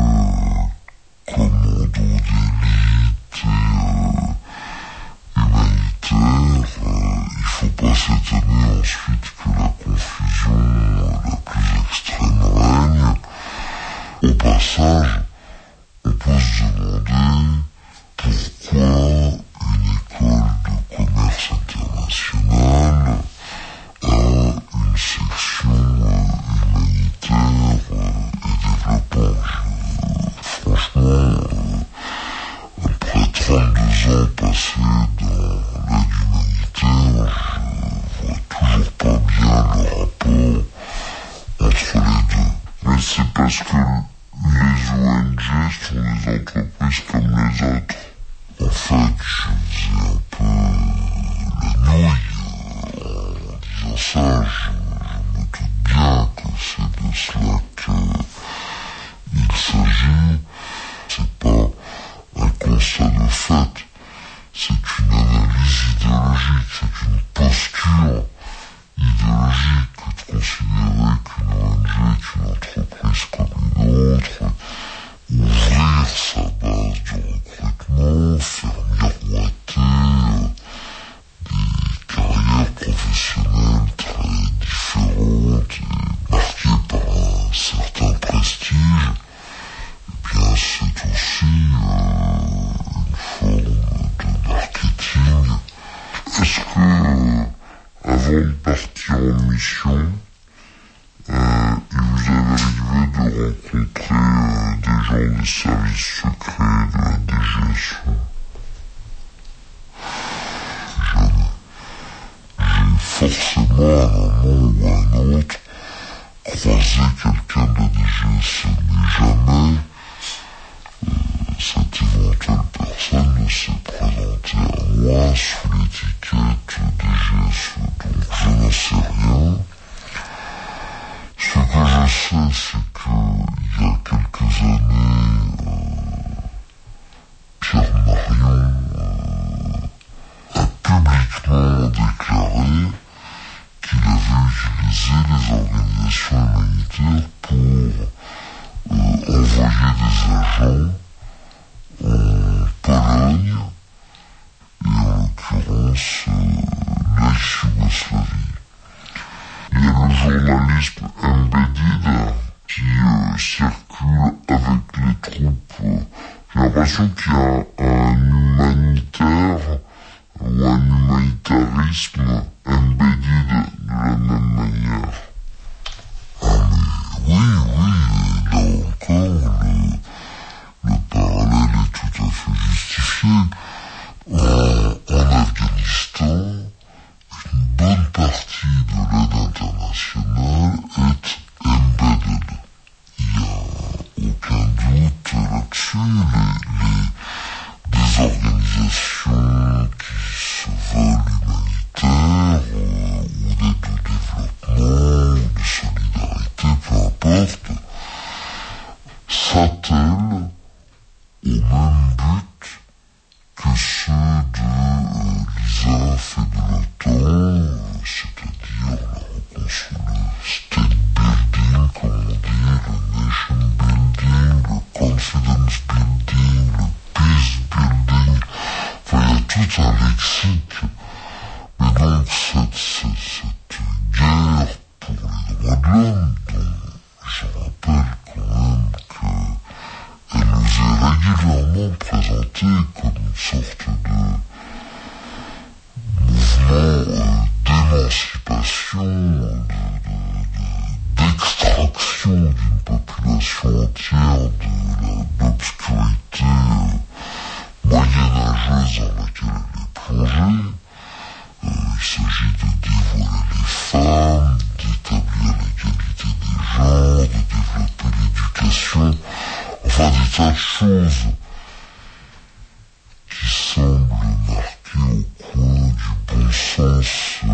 E, commando d'élite et euh, humanitaire, euh, il faut pas s'étonner ensuite que la confusion euh, la plus extrême règne. Au passage, on peut se demander pourquoi une école de commerce international a une section euh, humanitaire euh, et développement. Je, franchement, euh, après trente-deux ans passés dans l'aide humanitaire, je vois toujours pas bien le rapport entre les deux. Mais c'est parce que les O N G sont des entreprises comme les autres. En fait, je faisais un peu la nouille en disant ça. Je, je me doute bien que c'est de cela qu'il s'agit. C'est pas un constat de fait. C'est une analyse idéologique, c'est une posture idéologique que de considérer qu'une O N G est une entreprise comme une autre, ouvrir sa base de recrutement, faire miroiter euh, des carrières professionnelles très différentes et marquées par un certain prestige, et bien c'est aussi euh, une forme de marketing. Est-ce que, euh, avant de partir en mission, Euh, il vous est arrivé de rencontrer euh, des gens des services secrets de la D G S E? Jamais. J'ai forcément, à un moment ou à un autre, croisé quelqu'un de la D G S E, mais jamais euh, cette éventuelle personne ne s'est présentée à moi sous l'étiquette D G S E, donc je n'en sais rien. Ce que je sais, c'est qu'il y a quelques années, euh, Pierre Marion euh, a publiquement déclaré qu'il avait utilisé les organisations humanitaires pour euh, envoyer des agents en Pologne et en l'occurrence euh, l'ex-Yougoslavie. Il y a le journalisme Embedded qui euh, circule avec les troupes. Euh, j'ai l'impression qu'il y a un humanitaire ou un humanitarisme embedded de la même manière. Ah mais oui, oui, là encore, le, le parallèle est tout à fait justifié. En, en Afghanistan, une bonne partie de l'aide internationale est embedded. Il n'y a aucun doute là-dessus. Les, les, des organisations qui se veulent humanitaires, euh, ou d'aide au développement, ou de solidarité, peu importe, s'attellent au même but que ceux de euh, l'I S A F et de l'OTAN, c'est-à-dire le, le state building, comme on dit, le nation building, le confidence building, le peace building. Enfin, il y a tout un lexique. Mais donc, cette, cette, cette guerre pour les droits de l'homme, dont je rappelle souvent présenté comme une sorte de mouvement euh, d'émancipation, de, de, de, d'extraction d'une population entière de l'obscurité euh, moyenâgeuse dans laquelle elle est plongée. Euh, il s'agit de dévoiler les femmes, d'établir l'égalité des genres, de développer l'éducation, enfin des tas de choses qui semblent marquées au coin du bon sens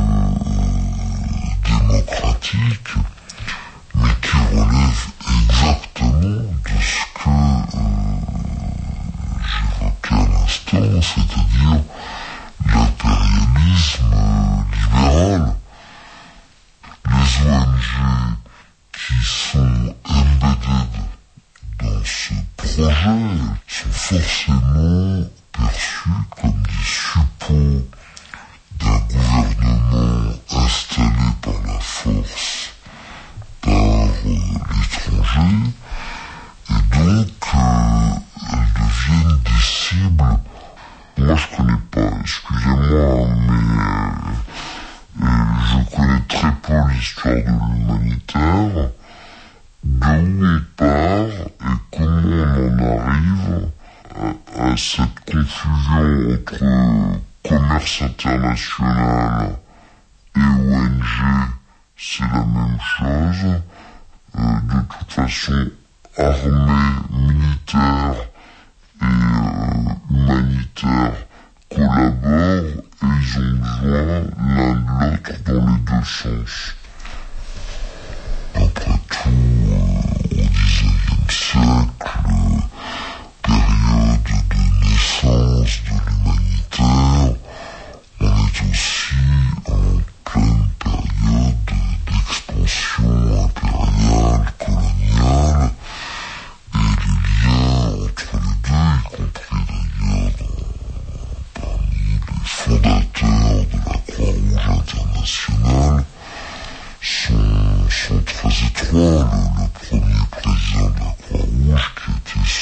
euh, démocratique, mais qui relèvent exactement de ce que euh, j'évoquais à l'instant, c'est-à-dire l'impérialisme libéral. Les O N G qui sont embedded dans ce projet sont forcément perçus comme des suppôts d'un gouvernement installé par la force par euh, l'étranger, et donc euh, elles deviennent des cibles. Moi je connais pas, excusez-moi, mais euh, je connais très peu l'histoire de l'humanitaire, d'où on part et comment on en arrive à, à cette confusion entre commerce international et O N G. C'est la même chose. Euh, de toute façon, armée, militaire et euh, humanitaire collaborent et ils ont besoin l'un de l'autre dans les deux sens. Après tout, euh, au dix-neuvième siècle, période de naissance de l'humanitaire, on est aussi en pleine période d'expansion impériale, coloniale, et les liens entre les deux, y compris d'ailleurs dans, parmi les fondateurs de la Croix-Rouge internationale, sont, sont très étroits. Le, le premier président de la Croix-Rouge, qui était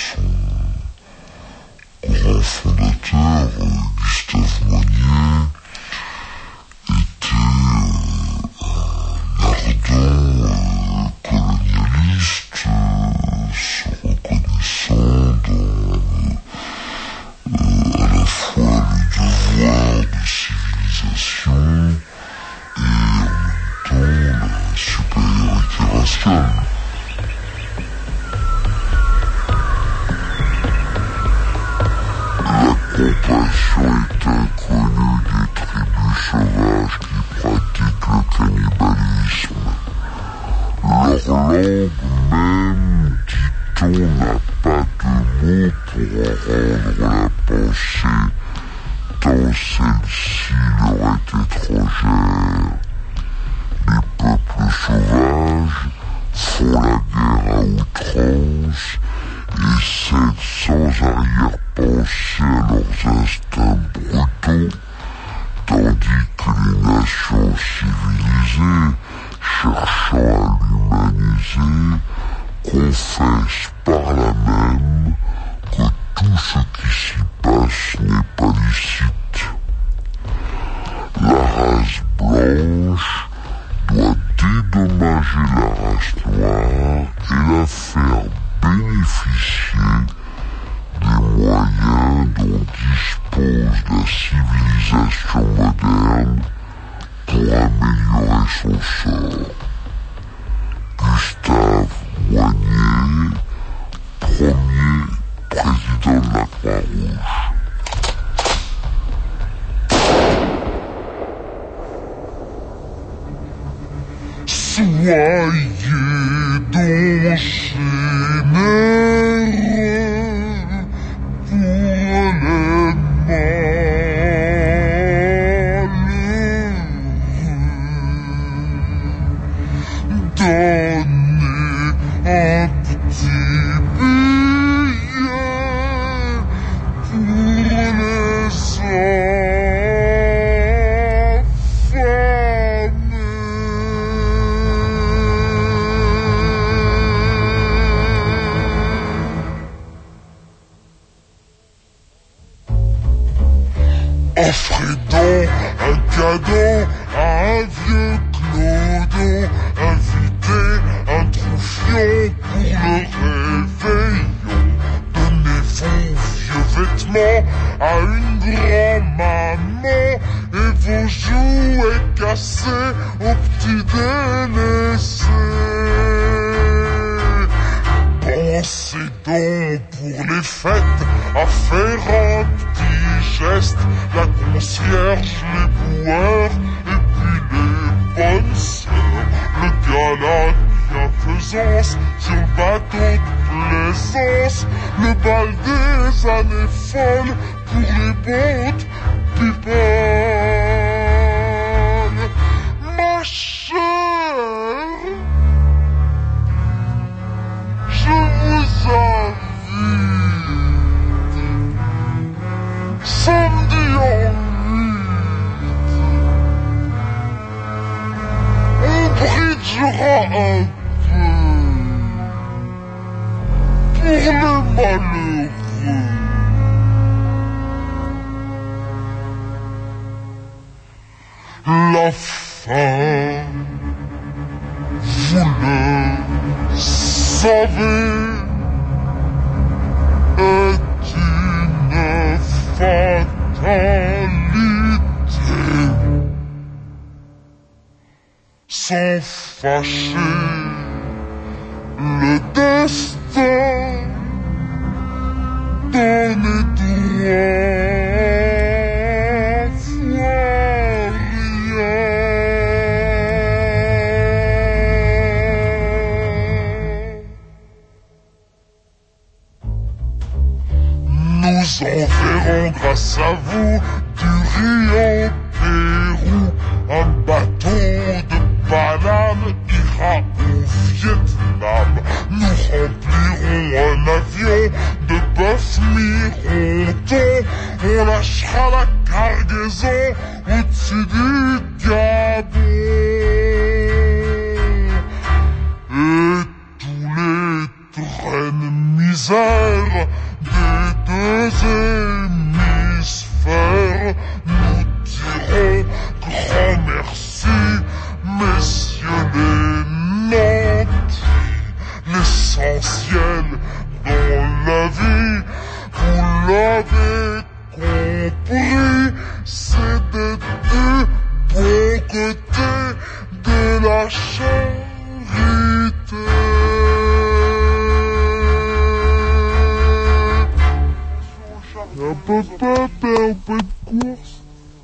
son grand fondateur, Gustave Moynier, était euh, un ardent euh, colonialiste, euh, se reconnaissant dans euh, à la fois le devoir de civilisation et en même temps la supériorité raciale. La compassion est inconnue des tribus sauvages qui pratiquent le cannibalisme. Leur langue même, dit-on, n'a pas de mots pour en rendre la pensée, tant celle-ci leur est étrangère. Les peuples sauvages font la guerre à outrance et cèdent sans arrière-pensée à leurs instincts brutaux, tandis que les nations civilisées, cherchant à l'humaniser, confessent par là même que tout ce qui s'y passe n'est pas licite. La race blanche doit dédommager la race noire et la faire bénéficier des moyens dont dispose la civilisation moderne pour améliorer son sort. Gustave Moynier, premier président de la Croix-Rouge. Soyez donc ces nerfs pour les malheureux. Donnez un petit billet pour les affamés. cadeau à un vieux clodo, invité un troufion pour le réveillon. Donnez vos vieux vêtements à une grand-maman et vos jouets cassés au petit délaissé. Pensez donc pour les fêtes à faire un petit geste, la concierge, les boueurs et puis les bonnes sœurs, le gala bienfaisance sur le bateau de plaisance, le bal des années folles pour les bottes people. Ma chère, je vous invite samedi en huit. On bridgera un peu pour le malheureux. La fin, vous le savez, est une fatalité. Sans fâcher, le destin donnait droit. Nous enverrons grâce à vous du riz au Pérou. Un bateau de bananes ira au Vietnam. Nous remplirons un avion de bœuf mironton. On lâchera la cargaison au-dessus du Gabon. Et tous les traînes misères des deux hémisphères nous diront grand merci, messieurs les nantis. L'essentiel dans la vie, vous l'avez compris, c'est d'être du bon côté de la charité. Un peu de papa, un peu de course.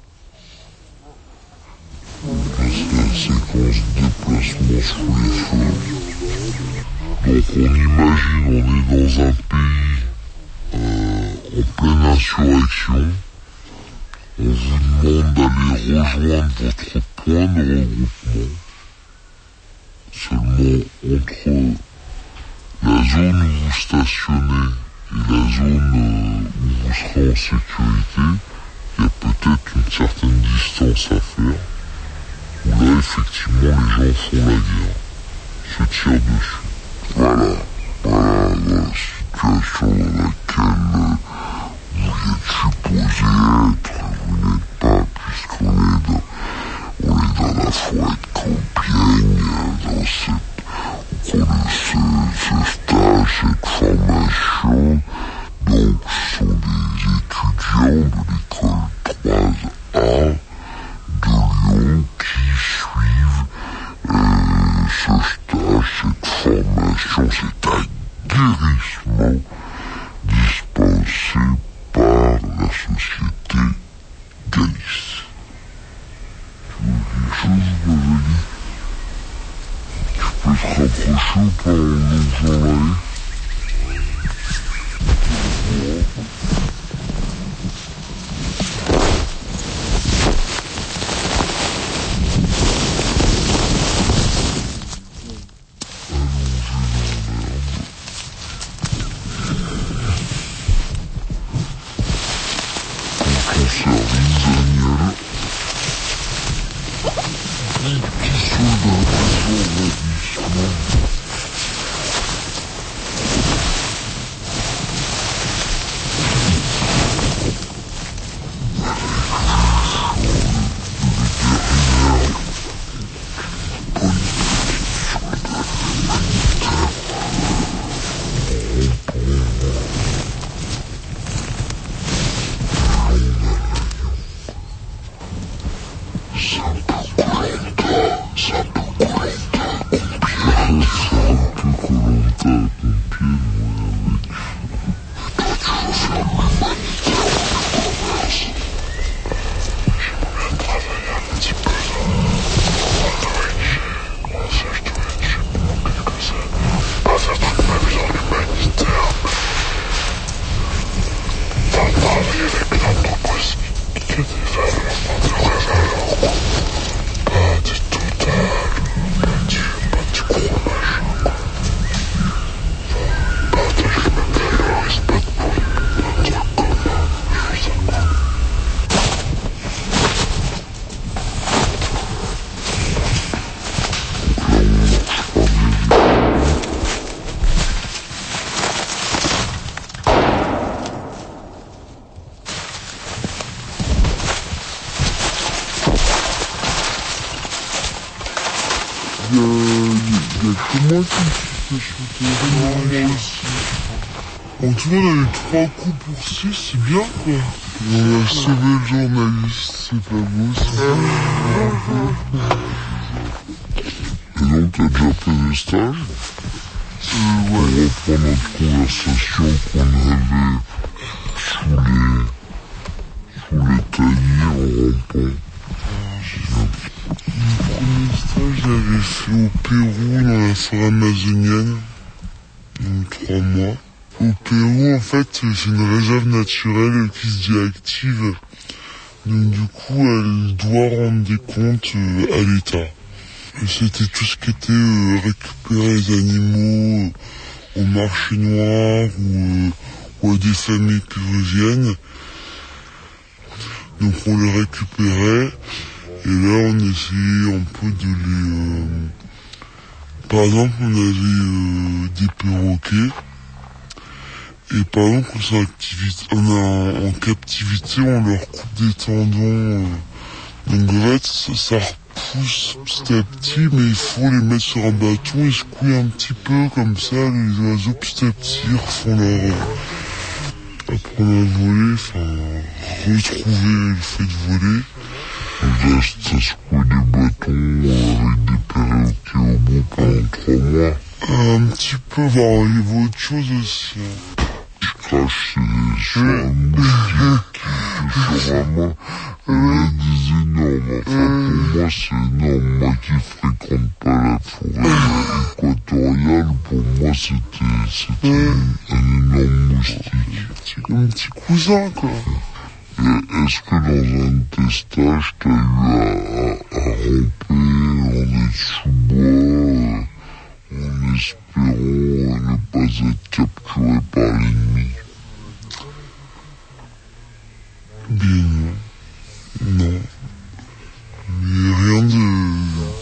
Cette séquence de déplacement sous les feux. Donc on imagine, on est dans un pays euh, en pleine insurrection. On vous demande d'aller rejoindre votre point de regroupement. Seulement entre la zone où vous stationnez et la zone euh, où vous serez en sécurité, il y a peut-être une certaine distance à faire, où là effectivement les gens font la guerre, se tirent dessus. Voilà, voilà la situation dans laquelle vous êtes supposé être, vous n'êtes pas, puisqu'on est dans, on est dans la forêt de Compiègne, dans cette, on connaît ce, ce stage, cette formation. Donc ce sont des étudiants de l'école trois A de Lyon qui suivent euh, ce stage, cette formation, cet aguerrissement des C'est moi qui me suis fait shooter. Non, moi aussi. En tout cas, on a eu trois coups pour six, c'est bien quoi. Et on a sauvé le journaliste, c'est pas beau ça. Et donc, t'as déjà fait des stages? Euh, ouais. On reprend notre conversation qu'on avait sous les, sous les taillis en rampant. Mon premier stage, je l'avais fait au Pérou, dans la forêt amazonienne, donc trois mois. Au Pérou, en fait, c'est une réserve naturelle qui se déactive. Donc du coup, elle doit rendre des comptes euh, à l'État. Et c'était tout ce qui était euh, récupérer les animaux euh, au marché noir ou, euh, ou à des familles péruviennes. Donc on les récupérait et là on essayait un peu de les... Euh... Par exemple, on avait euh, des perroquets. Et par exemple, quand on, activité, on est en, en captivité, on leur coupe des tendons. Euh, donc en fait, ça, ça repousse petit à petit, mais il faut les mettre sur un bâton et secouer un petit peu, comme ça, les oiseaux petit à petit refont leur... Euh, apprendre à voler, enfin, retrouver le fait de voler. Là, ça secouait des bâtons avec des perroquets au bout pendant trois mois. Euh, un petit peu, bon, il y avait autre chose aussi. Hein. Crache sur un moustique qui est sur ma main. Il y a des énormes. Enfin, pour moi, c'est énorme. Moi qui fréquente pas la forêt équatoriale, pour moi, c'était, c'était un énorme moustique. Un petit cousin, quoi. Et est-ce que dans un de tes stages, t'as eu à, à, à ramper en être sous bois, en espérant ne pas être capturé par l'ennemi? Bien non. Non. Mais rien de...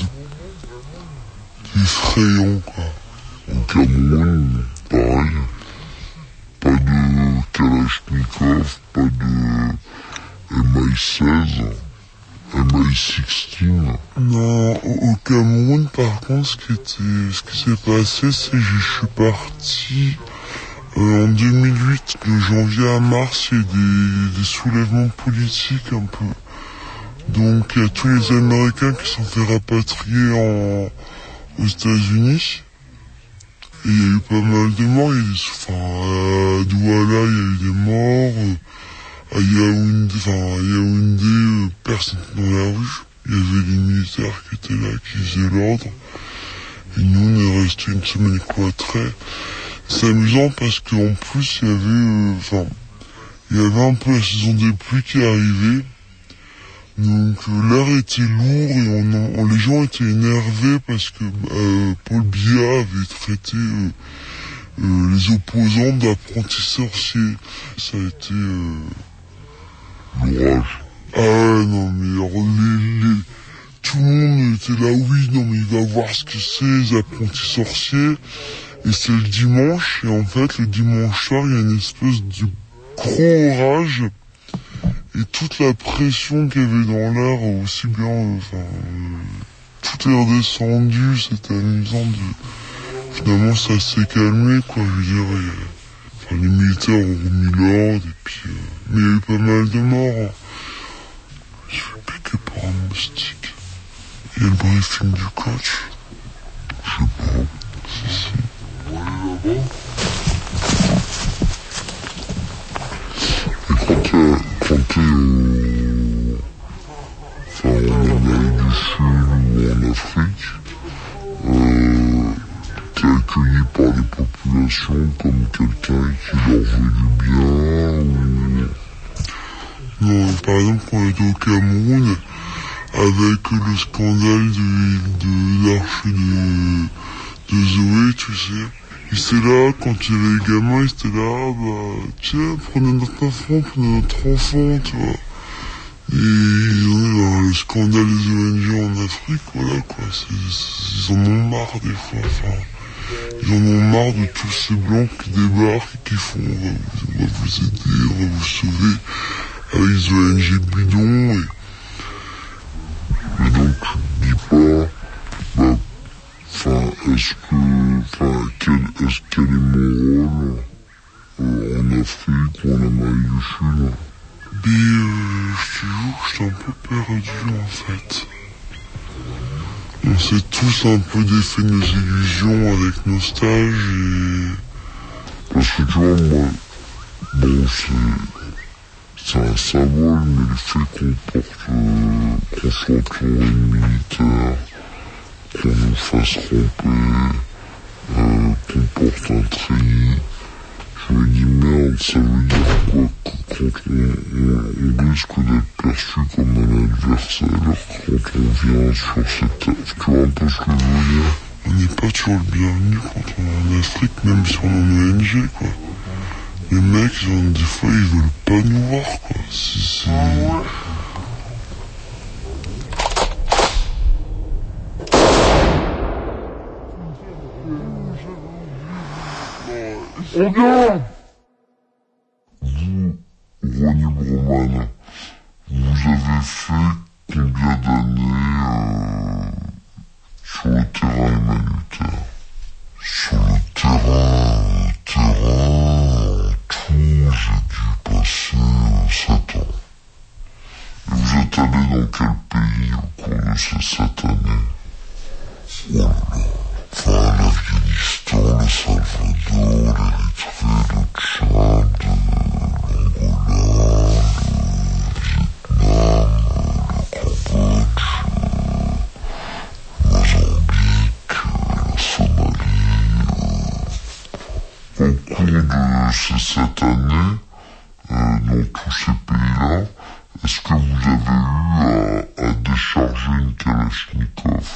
d'effrayant, quoi. Au Cameroun, pareil. Pas de Kalachnikov, pas de M I seize, M I seize. Non, au, au Cameroun, par contre, ce qui était, ce qui s'est passé, c'est que je suis parti euh, en deux mille huit, de janvier à mars, il y a des, des soulèvements politiques un peu. Donc il y a tous les Américains qui sont fait rapatrier en, aux États-Unis. Et il y a eu pas mal de morts, il y a eu, enfin, à Douala, il y a eu des morts, à Yaoundé, enfin, à Yaoundé, euh, personne dans la rue. Il y avait les militaires qui étaient là, qui faisaient l'ordre. Et nous, on est resté une semaine cloîtrés. C'est amusant parce qu'en plus, il y avait, euh, enfin, il y avait un peu la saison des pluies qui arrivait. Donc euh, l'air était lourd et on, on, les gens étaient énervés parce que euh, Paul Biya avait traité euh, euh, les opposants d'apprentis sorciers. Ça a été... Euh... l'orage. Ah ouais, non mais alors, les, les... tout le monde était là, oui, non mais il va voir ce que c'est, les apprentis sorciers. Et c'est le dimanche, et en fait le dimanche soir, il y a une espèce de gros orage. Et toute la pression qu'il y avait dans l'air, aussi bien, enfin, euh, tout est redescendu, c'était amusant de... Finalement, ça s'est calmé, quoi, je veux dire, et, enfin, les militaires ont remis l'ordre, et puis, euh, mais il y a eu pas mal de morts. Hein. Je suis piqué par un moustique. Il y a le briefing du coach. Je sais pas. Si, si. On va aller là-bas. Et quand t'es... Quand t'es au... enfin, en Amérique du Sud ou en Afrique, euh, t'es accueilli par les populations comme quelqu'un qui leur veut du bien ou... Non, par exemple, quand on était au Cameroun, avec le scandale de, de l'arche de, de Zoé, tu sais, ils étaient là, quand il y avait les gamins, ils étaient là, bah, tiens, prenez notre enfant, prenez notre enfant, tu vois. Et ils ont eu bah, le scandale des O N G en Afrique, voilà, quoi. C'est, c'est, ils en ont marre, des fois, enfin. Ils en ont marre de tous ces blancs qui débarquent et qui font, on va vous, on va vous aider, on va vous sauver, avec les O N G bidons, et... Mais donc, tu te dis pas, bah, enfin, est-ce que, enfin, quel, est-ce quel est mon rôle euh, en Afrique ou en Amérique du Sud? Mais euh, je te jure que j'étais un peu perdu en fait. On s'est tous un peu défait nos illusions avec nos stages et... Parce que tu vois, moi, bon, c'est... C'est un symbole, mais le fait qu'on porte... Euh, qu'on soit entouré de militaires, qu'on nous fasse ramper, euh, qu'on porte un treillis, je me dis merde, ça veut dire quoi que quand on, on, on risque d'être perçu comme un adversaire quand on vient sur cette terre. Tu vois un peu ce que je veux dire? On n'est pas toujours le bienvenu quand on est en Afrique, même si on est en O N G, quoi. Les mecs, ils ont, des fois, ils veulent pas nous voir, quoi. Si, si... Regarde! Vous, Ronnie Broman, vous avez fait combien d'années euh, sur le terrain humanitaire? Sur le terrain, le terrain, tout, j'ai dû passer euh, sept ans. Et vous êtes allé dans quel pays au cours de ces sept années? Oh là là. Enfin, l'Afghanistan, le Salvador, l'Érythrée, le Tchad, l'Angola, le Vietnam, le Cambodge, le Mozambique, la Somalie. Au cours de ces sept années, euh, dans tous ces pays-là, est-ce que vous avez eu à, à décharger une Kalachnikov?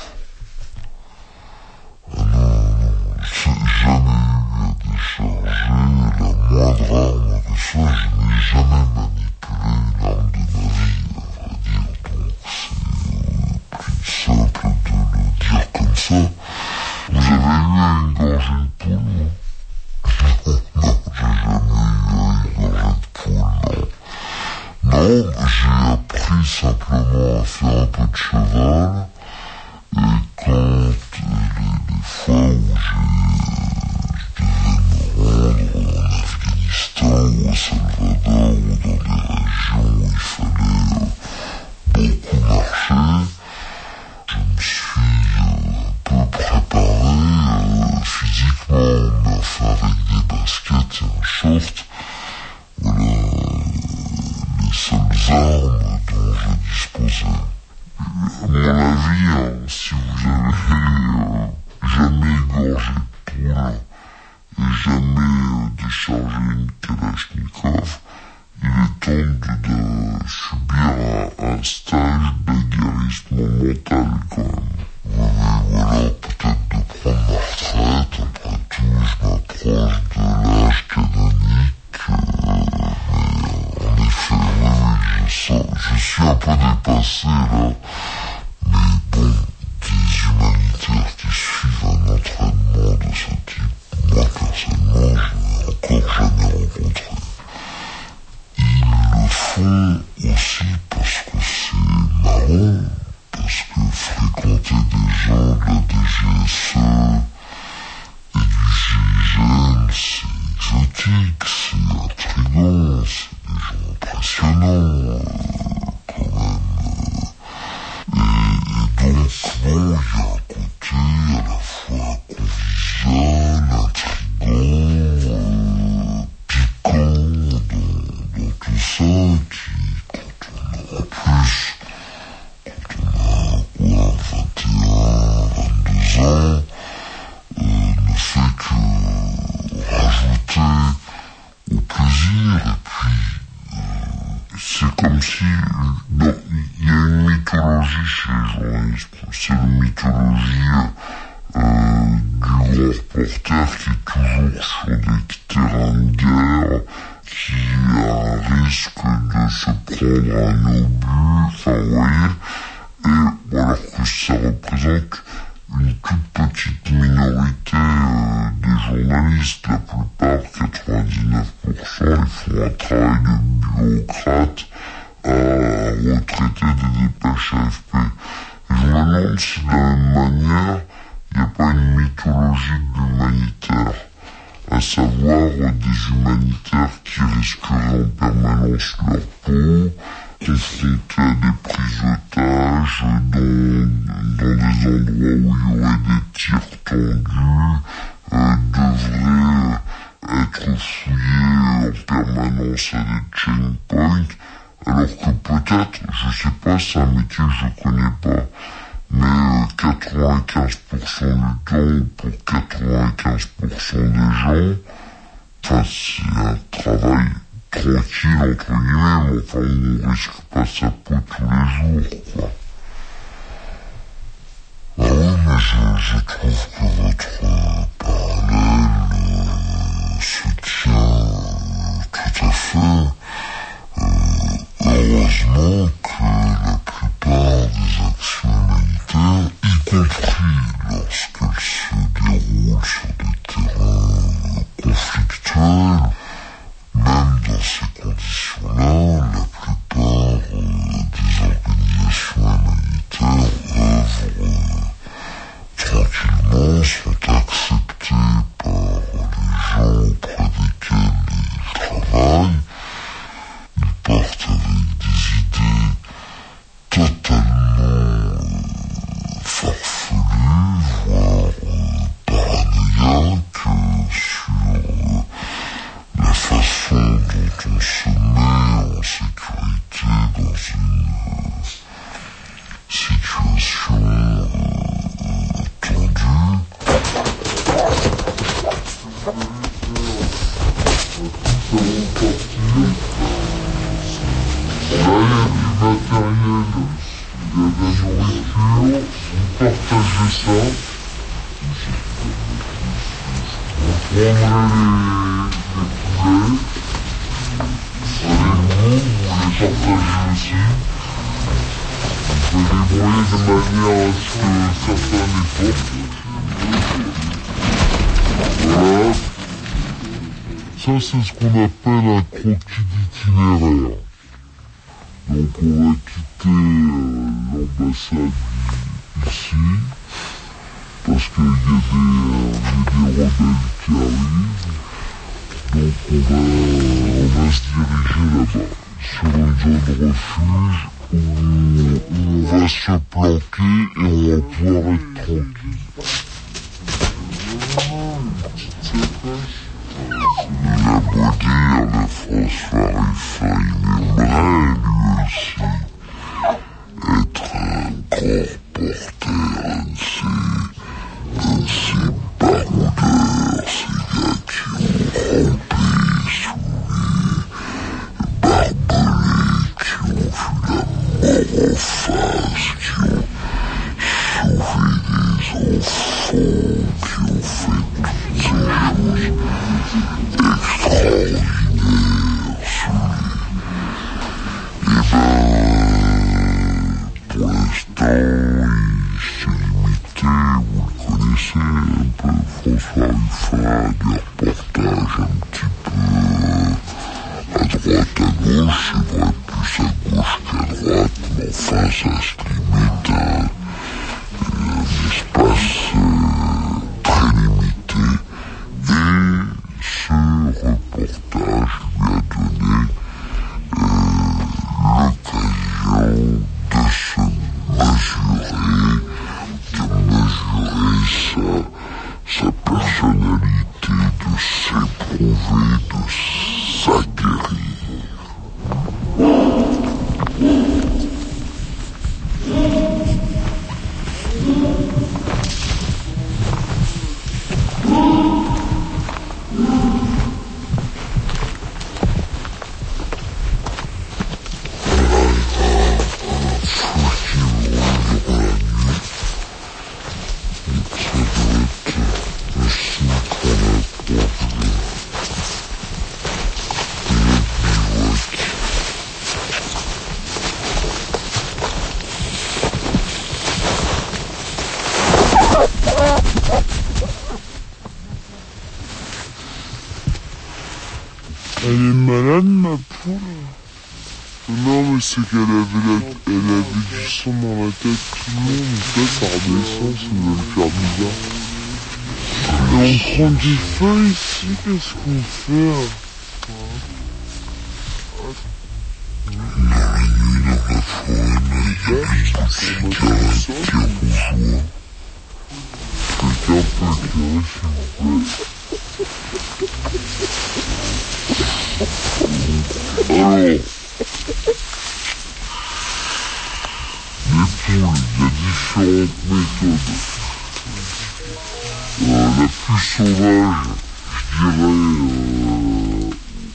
Ah non, non, j'ai jamais eu à décharger la moindre arme de ça, je n'ai jamais manipulé une arme de ma vie, à vrai dire, donc c'est euh, plus simple de le dire comme ça. Vous avez eu à égorger une poule, non? Non, non, j'ai jamais eu à égorger de poule, non. Non, j'ai appris simplement à faire un peu de cheval, et quand les, les fois où je devais me rendre en Afghanistan ou au Salvador ou dans des régions où il fallait euh, beaucoup marcher, je me suis euh, un peu préparé euh, physiquement, mais enfin avec des baskets et un short. Voilà euh, les seules armes dont je disposais. À mon avis, hein, si vous avez euh, jamais égorgé de poule et jamais euh, déchargé une Kalachnikov, il est temps de, de subir un, un stage d'égarissement mental quand même. Oui, voilà, peut-être de prendre ma retraite, après tout, je m'approche de l'âge canonique, euh, mais en effet, oui, oui, je, sens, je suis un peu dépassé là. Mais bon, des humanitaires qui suivent un entraînement de ce type, moi personnellement, je n'ai encore jamais rencontré. Ils le font aussi parce que c'est marrant, parce que fréquenter des gens de la D G S E et du G I G N, c'est exotique, c'est intriguant, c'est des gens impressionnants, euh, quand même. Euh, et, et donc, bon, il y a un côté à la fois convivial, intriguant, euh, piquant dans, dans tout ça, qui, quand on a en plus, quand on a quoi, vingt et un, vingt-deux ans, euh, ne fait que rajouter au plaisir, et puis euh, c'est comme si non, il y a une mythologie chez les journalistes, c'est une mythologie euh, du grand reporter qui est toujours sur des terrains de guerre, qui a un risque de se prendre un obus, enfin vous voyez, et alors que ça représente une toute petite minorité euh, des journalistes, la plupart, quatre-vingt-dix-neuf pour cent, ils font un travail de bureaucrate à retraiter des dépêches A F P. Et je me demande si de la même manière, il y c'est pas une mythologie de l'humanitaire, à savoir des humanitaires qui risqueraient en permanence leur peau, confrontés à des prises d'otages, dans, dans des endroits où il y aurait des tirs tendus, euh, devraient être fouillés en permanence à des checkpoints, alors que peut-être, je sais pas, c'est un métier que je connais pas, mais euh, quatre-vingt-quinze pour cent du temps, pour quatre-vingt-quinze pour cent des gens, enfin c'est un travail tranquille entre guillemets, mais enfin on risque pas sa peau tous les jours, quoi. Ah oui, mais je, je trouve que votre euh, parallèle euh, se tient euh, tout à fait. Euh, heureusement que la plupart des actions humanitaires, y compris lorsqu'elles se déroulent sur des terrains conflictuels, même dans ces conditions-là, la plupart euh, des organisations humanitaires œuvrent euh, tranquillement, sont acceptées par les gens auprès desquels ils travaillent. Ils partent avec des idées totalement euh, farfelues, voire euh, paranoïaques euh, sur euh, la façon dont on se met en sécurité dans une euh, situation euh, tendue. Là, il y a du matériel, il y a de la nourriture, vous partagez ça. On prendrait les, les poulets avec vous, vous les partagez aussi. Vous pouvez débrouiller de manière à ce que certains les portent. Voilà. Ça, c'est ce qu'on appelle un croquis d'itinéraire. Donc on va quitter euh, l'ambassade ici, parce qu'il y a des, euh, des rebelles qui arrivent. Donc on va, on va se diriger là-bas, sur une zone de refuge où, où on va se planquer et on va pouvoir être tranquille. Il a beau dire, le François Ruffin, il aimerait lui aussi être un grand porteur, un de ces, un de ces baroudeurs, ces gars qui ont rampé sous les barbelés, qui ont vu la mort en face, qui ont sauvé des enfants, qui ont fait toutes ces choses extraordinaires sous les... Et ben, pour l'instant, il s'est limité, vous le connaissez un peu, François Ruffin, à des reportages un petit peu à droite, à gauche, c'est vrai, plus à gauche qu'à droite, mais enfin, ça se limite à un espace euh, très limité. Et ce reportage lui a donné euh, l'occasion de se mesurer, de mesurer sa, sa personnalité, de s'éprouver, de s'acquérir. Elle est malade, ma poule. Non, mais c'est qu'elle avait, la... elle avait du sang dans la tête, tout le monde, en fait, ça redescend, ça va me faire bizarre. Et on prend des feuilles ici, qu'est-ce qu'on fait? Dans la nuit, dans la forêt, magique, c'est qui rejoint. Quelqu'un peut éclairer, s'il vous plaît. Alors, les poules, il y a différentes méthodes. Euh, la plus sauvage, je dirais, euh,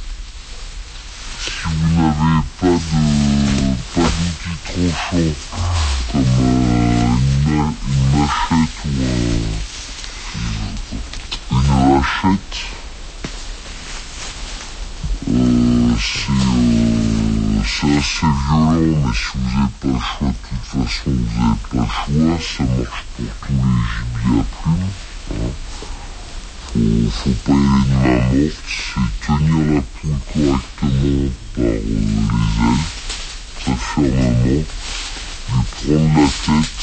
si vous n'avez pas de pas d'outils tranchants, comme euh, une, une machette ou euh, une hachette, euh, c'est euh, c'est assez violent, mais si vous n'avez pas le choix, de toute façon, vous n'avez pas le choix, ça marche pour tous les gibiers à plumes. Hein. Faut, faut pas y aller de main morte, c'est tenir la poule correctement par euh, les ailes, très fermement, lui prendre la tête,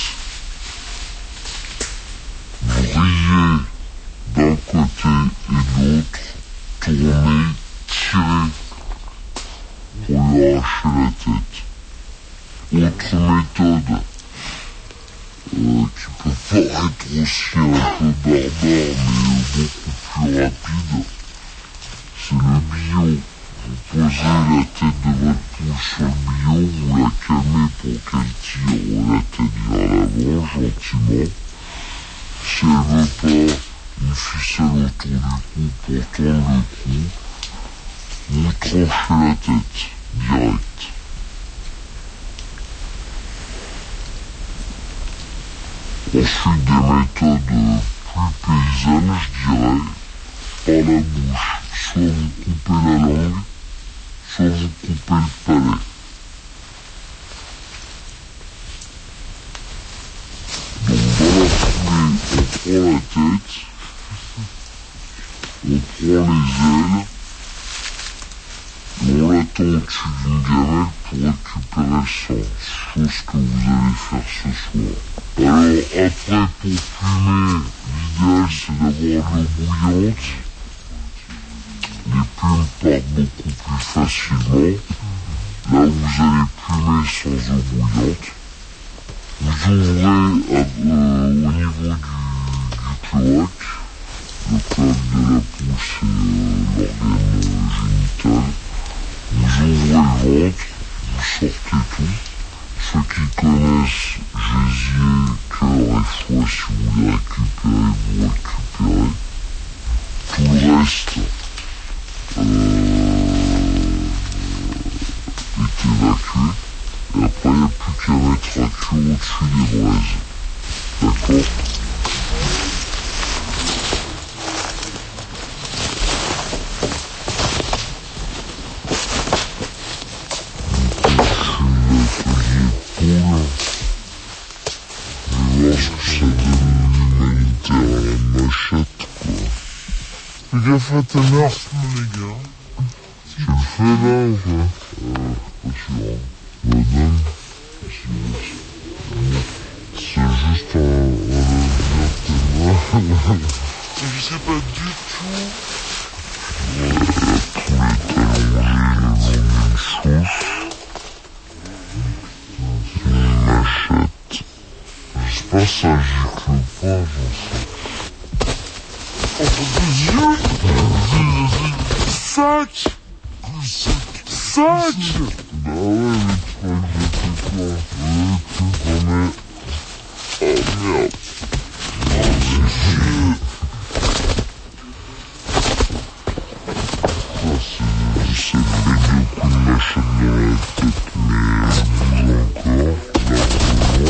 briller d'un côté et de l'autre, tourner, tirer pour lui arracher la tête. Autre méthode, Euh, qui peut paraître aussi un peu barbare, mais beaucoup plus rapide, c'est le billot. Vous posez la tête de votre poule sur le billot, vous la calmez pour qu'elle tire la tête vers l'avant, gentiment. Si elle veut pas, une ficelle autour du cou pour tendre le cou, vous tranchez la tête, direct. Ensuite, des méthodes plus paysannes, je dirais, par la bouche. Soit vous coupez la langue, soit vous coupez le palais. Donc, dans la foulée, on prend la tête, on prend les ailes, et on l'attend au-dessus d'une gamelle pour récupérer le sang, chose que vous allez faire ce soir. Alors après, pour plumer, l'idéal c'est d'avoir de l'eau bouillante. Les plumes partent beaucoup plus facilement. Là où vous allez plumer sans eau bouillante, vous ouvrez à, euh, au niveau du, du cloaque. Le cloaque de la poule, c'est euh, l'organe génital. Vous ouvrez le ventre, vous sortez tout. Ceux qui connaissent gésier, cœur et foie, si vous voulez récupérer, vous récupérez. Tout le reste euh, est évacué. Et après, il n'y a plus qu'à mettre un tuyau au-dessus des braises. D'accord ? Fais gaffe à ta mère, les gars. Tu le fais là ou quoi? Euh, pas sûr. Madame, c'est juste un, un avenir Je sais pas du tout. Ouais, la poule est allongée le long d'une sauce. C'est une machette. J'espère que ça gicle pas, j'en sais. Entre les yeux. Sac. Sac. Bah ouais, mais tu crois que j'ai fait quoi? Ouais, tu remets. Oh merde. Oh, c'est... J'essaie de mettre deux coups de machette dans la tête, mais elle bouge encore. Largement.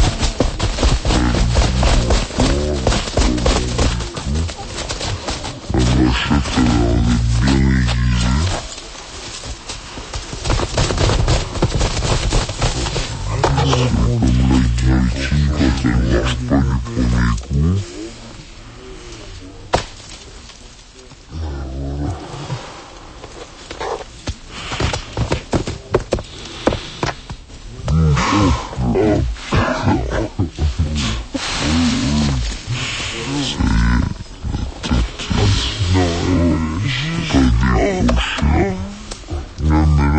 Elle bouge encore. La machette a l'air d'être bien aiguisée. C'est comme la guillotine quand elle marche pas du premier coup.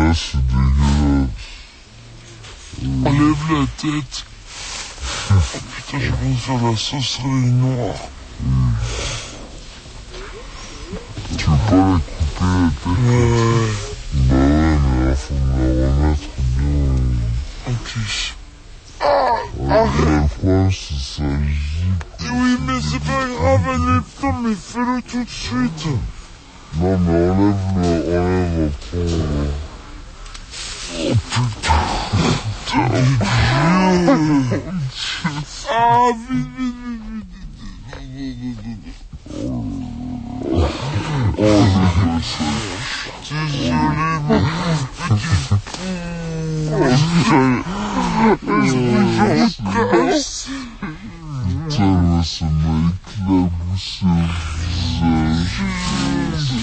là, c'est dégueulasse. Enlève la tête. Oh putain, j'ai envie de faire de la sauce noire. Oui. Tu veux pas la couper la tête? Ouais. Bah ouais, mais là, faut me la remettre bien. Ok. Ah, ah. Le problème, c'est ça gicle. Oui, mais c'est pas grave, allez, putain, mais fais-le tout de suite. Non, mais enlève-le, enlève après. Oh putain. Ah, vite, vite, vite, vite. Oh, désolé, mon petit pouce. Putain, là, ça m'a éclaboussé le visage.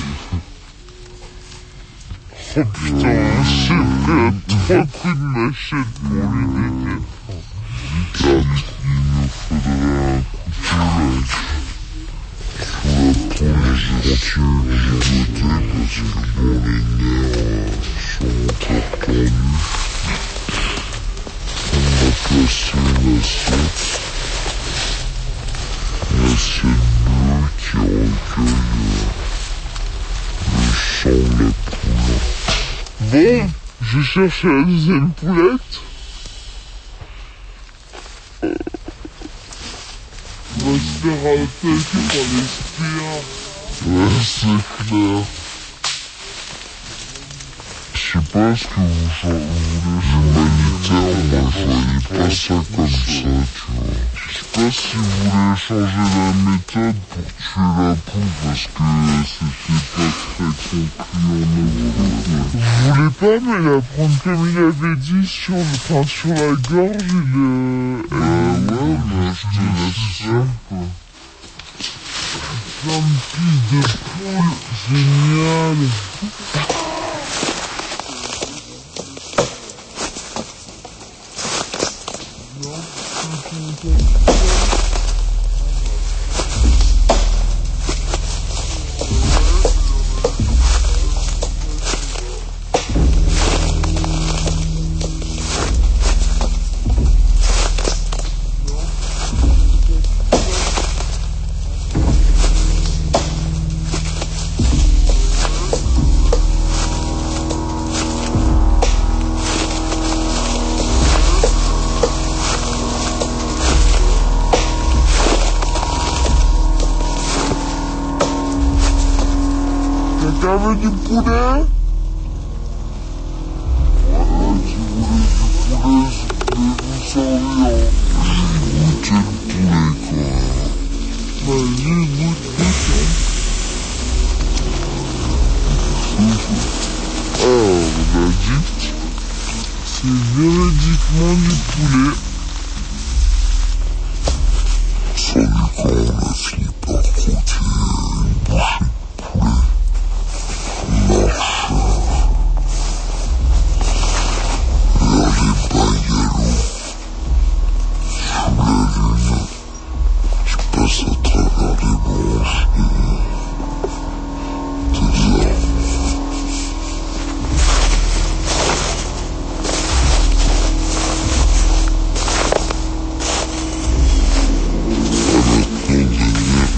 Oh putain, j'ai pris trois coups de machette pour lui dégainer. Quatre, il me faudrait un couteau là. Sur la première, je continue de gigoter parce que bon, les nerfs sont encore tendus. On a placé une assiette. Une assiette bleue qui recueille le sang de la poule. Bon, je cherche la deuxième poulette. Euh, on va se faire attaquer par les sbires. Ouais, c'est clair. Je sais pas ce que vous, vous voulez humanitaire, moi je voyais pas ça comme ça, tu vois. Je sais pas si vous voulez changer la méthode pour tuer la poule parce que c'était pas très concluant non plus. Vous voulez pas mais la prendre comme il avait dit sur, le, enfin, sur la gorge et le... Bah ouais, mais je te laisse faire quoi. Plein de piles de poule, génial. Quelqu'un veut du poulet? Voilà, qui voulait du poulet, je voulais vous servir. J'ai goûté le poulet quoi. Vas-y, goûte, goûte. Ah, on a dit. C'est véridiquement du poulet. Ça dit quand on a fini par croquer une bouchée de poulet. Marche vers les bungalows sous la lune qui passe à travers les branches des, des arbres. À notre nom de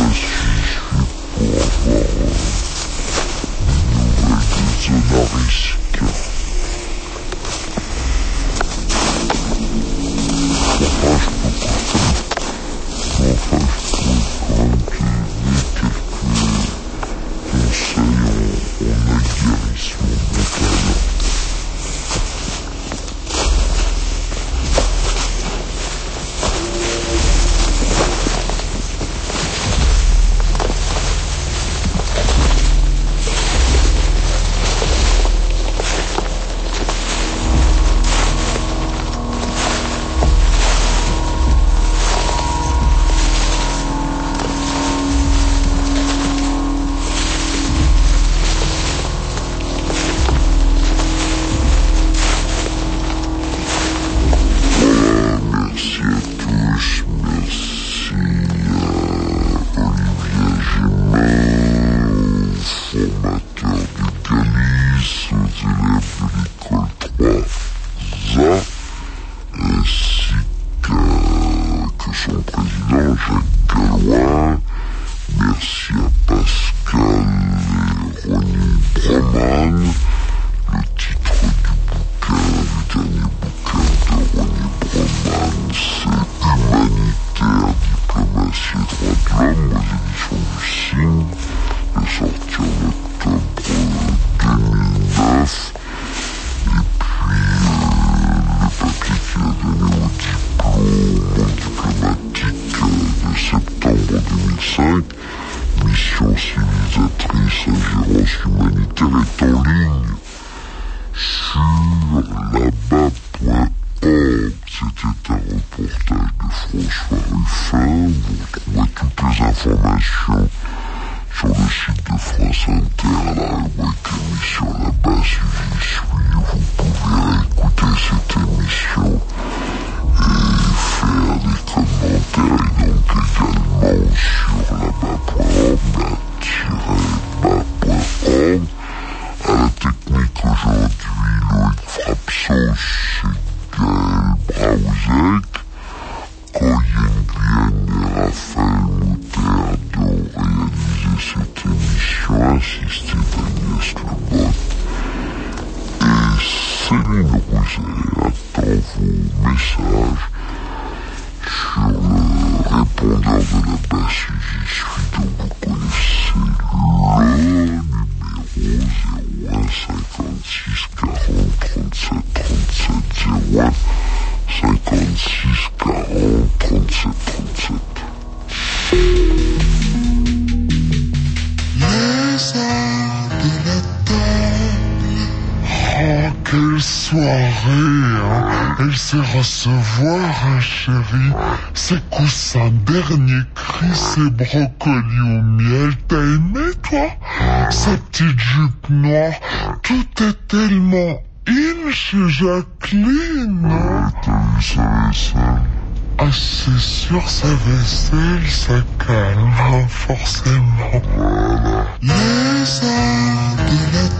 Recevoir un chéri, c'est coussins, dernier cri, c'est brocoli au miel. T'as aimé toi? Sa petite jupe noire, tout est tellement in chez Jacqueline. Ouais, t'as vu sa vaisselle? Ah c'est sûr, sa vaisselle, ça calme, forcément. Voilà. Les arts de la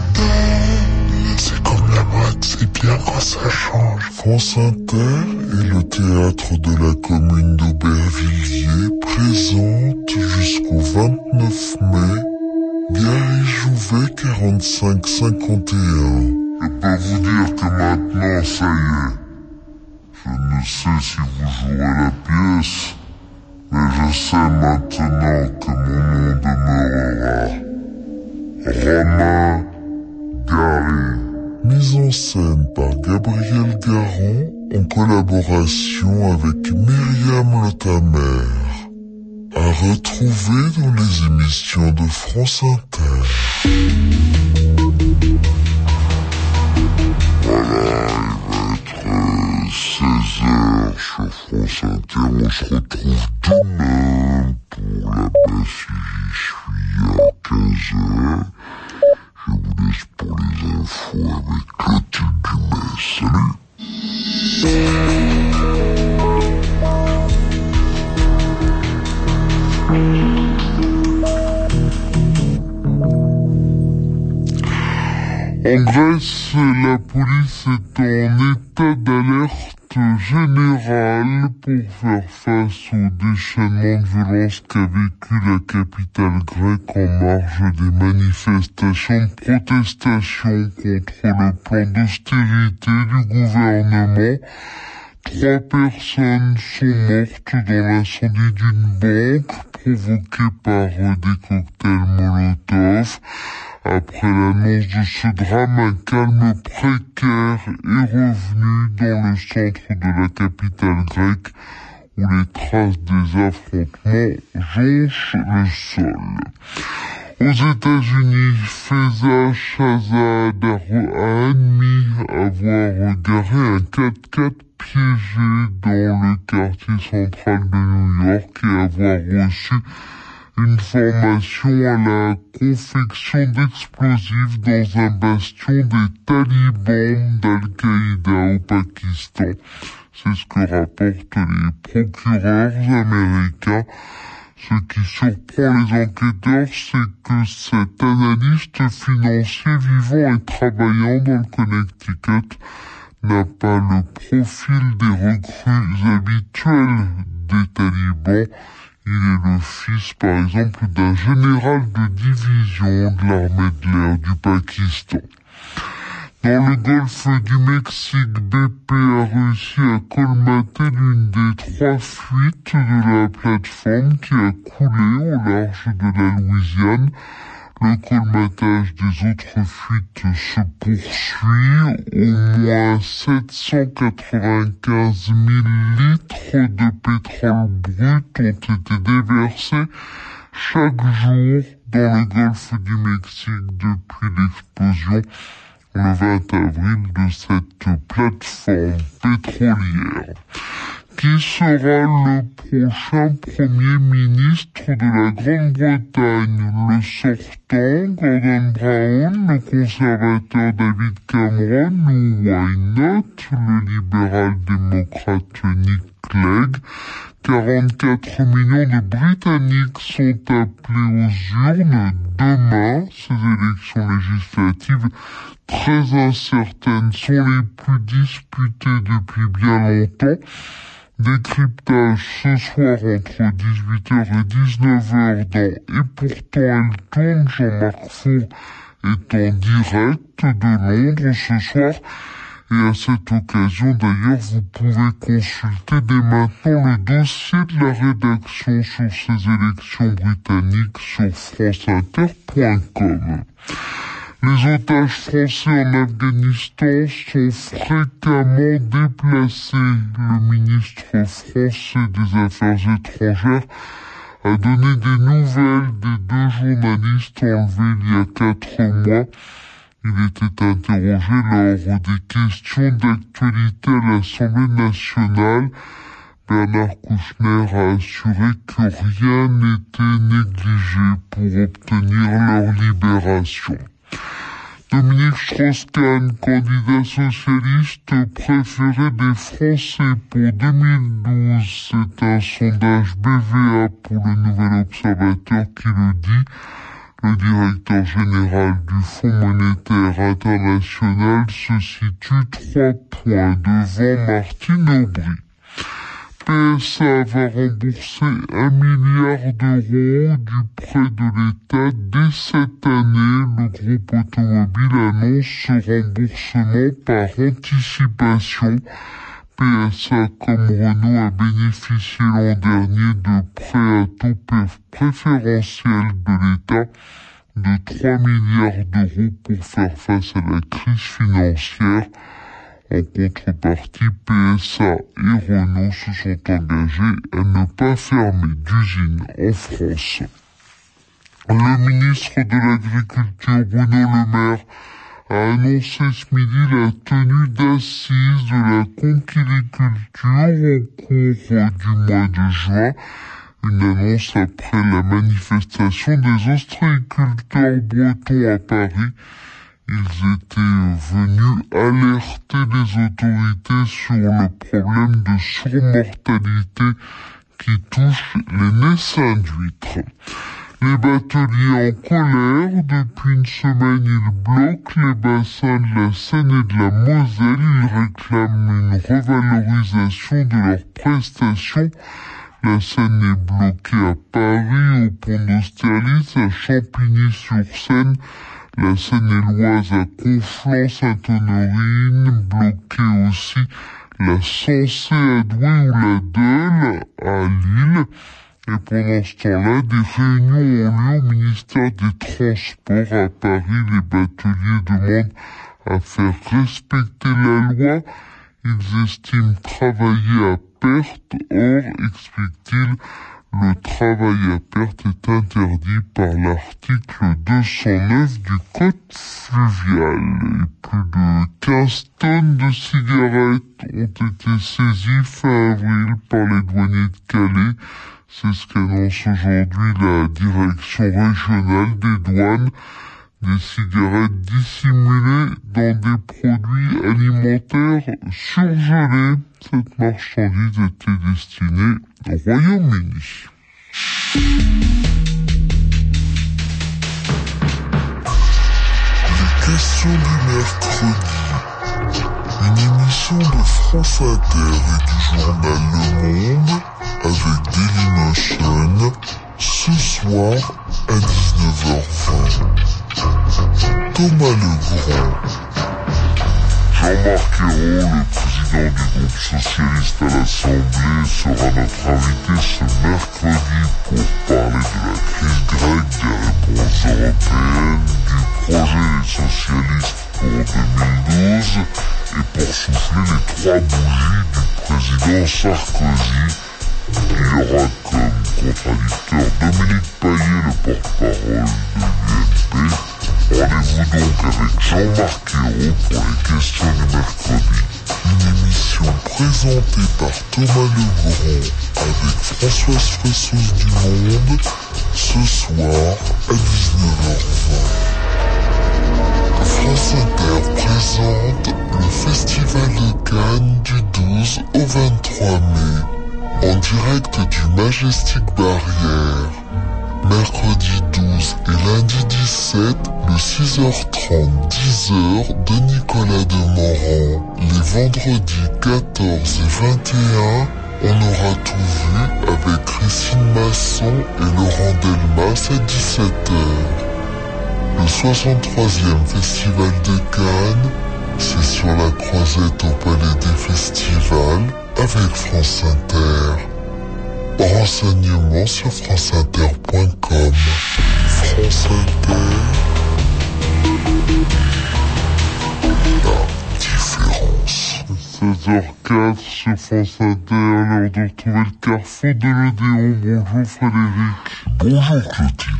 table, c'est comme la mode, c'est bien quand ça change. France Inter et le théâtre de la commune d'Aubervilliers présente jusqu'au vingt-neuf mai Gary Jouvet quarante-cinq cinquante et un. Je peux vous dire que maintenant, ça y est. Je ne sais si vous jouerez la pièce, mais je sais maintenant que mon nom demeurera Romain Gary. Mise en scène par Gabriel Garand en collaboration avec Myriam Lotamer. À retrouver dans les émissions de France Inter. Voilà, il va être seize heures sur France Inter. On se retrouve demain pour la basse j'y suis à quinze heures. Je vous laisse pour les infos avec le tube du mai. Salut! En Grèce, la police est en état d'alerte générale pour faire face au déchaînement de violence qu'a vécu la capitale grecque en marge des manifestations de protestation contre le plan d'austérité du gouvernement. Trois personnes sont mortes dans l'incendie d'une banque provoqué par des cocktails Molotov. Après l'annonce de ce drame, un calme précaire est revenu dans le centre de la capitale grecque où les traces des affrontements jonchent le sol. Aux États-Unis, Feza Shahzad a admis avoir garé un quatre-quatre piégé dans le quartier central de New York et avoir reçu une formation à la confection d'explosifs dans un bastion des talibans d'Al-Qaïda au Pakistan. C'est ce que rapportent les procureurs américains. Ce qui surprend les enquêteurs, c'est que cet analyste financier vivant et travaillant dans le Connecticut n'a pas le profil des recrues habituelles des talibans. Il est le fils, par exemple, d'un général de division de l'armée de l'air du Pakistan. Dans le golfe du Mexique, B P a réussi à colmater l'une des trois fuites de la plateforme qui a coulé au large de la Louisiane. Le colmatage des autres fuites se poursuit. Au moins sept cent quatre-vingt-quinze mille litres de pétrole brut ont été déversés chaque jour dans le golfe du Mexique depuis l'explosion le vingt avril de cette plateforme pétrolière. Qui sera le prochain Premier ministre de la Grande-Bretagne? Le sortant, Gordon Brown, le conservateur David Cameron ou why not, le libéral démocrate Nick Clegg? quarante-quatre millions de Britanniques sont appelés aux urnes demain. Ces élections législatives très incertaines sont les plus disputées depuis bien longtemps. Décryptage ce soir entre dix-huit heures et dix-neuf heures dans Et pourtant elle tourne. Jean-Marc Four est en direct de Londres ce soir. Et à cette occasion, d'ailleurs, vous pouvez consulter dès maintenant le dossier de la rédaction sur ces élections britanniques sur franceinter point com. Les otages français en Afghanistan sont fréquemment déplacés. Le ministre français des Affaires étrangères a donné des nouvelles des deux journalistes enlevés il y a quatre mois. Il était interrogé lors des questions d'actualité à l'Assemblée nationale. Bernard Kouchner a assuré que rien n'était négligé pour obtenir leur libération. Dominique Strauss-Kahn, candidat socialiste préféré des Français pour deux mille douze. C'est un sondage B V A pour le Nouvel Observateur qui le dit. Le directeur général du Fonds monétaire international se situe trois points devant Martine Aubry. P S A va rembourser un milliard d'euros du prêt de l'État dès cette année. Le groupe automobile annonce ce remboursement par anticipation. P S A comme Renault a bénéficié l'an dernier de prêts à taux préférentiel de l'État de trois milliards d'euros pour faire face à la crise financière. En contrepartie, P S A et Renault se sont engagés à ne pas fermer d'usine en France. Le ministre de l'Agriculture, Bruno Le Maire, a annoncé ce midi la tenue d'assises de la conchyliculture au cours du mois de juin. Une annonce après la manifestation des ostréiculteurs bretons à Paris. Ils étaient venus alerter les autorités sur le problème de surmortalité qui touche les naissins d'huîtres. Les bateliers en colère, depuis une semaine, ils bloquent les bassins de la Seine et de la Moselle. Ils réclament une revalorisation de leurs prestations. La Seine est bloquée à Paris, au pont d'Austerlitz, à Champigny-sur-Seine. La Seine-et-Loise à Conflans-Sainte-Honorine, bloquée aussi la Sensée à Douai ou la Deule à Lille. Et pendant ce temps-là, des réunions ont lieu au ministère des Transports à Paris. Les bateliers demandent à faire respecter la loi. Ils estiment travailler à perte. Or, explique-t-il, le travail à perte est interdit par l'article deux cent neuf du Code fluvial. Et plus de quinze tonnes de cigarettes ont été saisies fin avril par les douaniers de Calais. C'est ce qu'annonce aujourd'hui la direction régionale des douanes. Des cigarettes dissimulées dans des produits alimentaires surgelés. Cette marchandise était destinée au Royaume-Uni. Les questions du mercredi. Une émission de France Inter et du journal Le Monde avec Dailymotion ce soir à dix-neuf heures vingt. Thomas Legrand. Jean-Marc Ayrault, le président du groupe socialiste à l'Assemblée, sera notre invité ce mercredi pour parler de la crise grecque, des réponses européennes, du projet des socialistes pour deux mille douze et pour souffler les trois bougies du président Sarkozy. Il y aura comme contradicteur Dominique Paillet, le porte-parole de l'U M P. Rendez-vous donc avec Jean-Marc Ayrault pour les questions du mercredi. Une émission présentée par Thomas Legrand avec Françoise Fressos du Monde ce soir à dix-neuf heures vingt. France Inter présente le Festival de Cannes du douze au vingt-trois mai. En direct du Majestic Barrière, mercredi douze et lundi dix-sept, de six heures trente à dix heures de Nicolas Demorand. Les vendredis quatorze et vingt et un, on aura tout vu avec Christine Masson et Laurent Delmas à dix-sept heures. Le soixante-troisième Festival de Cannes, c'est sur la Croisette au Palais des Festivals, avec France Inter. Renseignements sur franceinter point com. France Inter. La différence. seize heures quatre sur France Inter, l'heure de retrouver le carrefour de l'Odéon. Bonjour Frédéric. Bonjour Clotilde.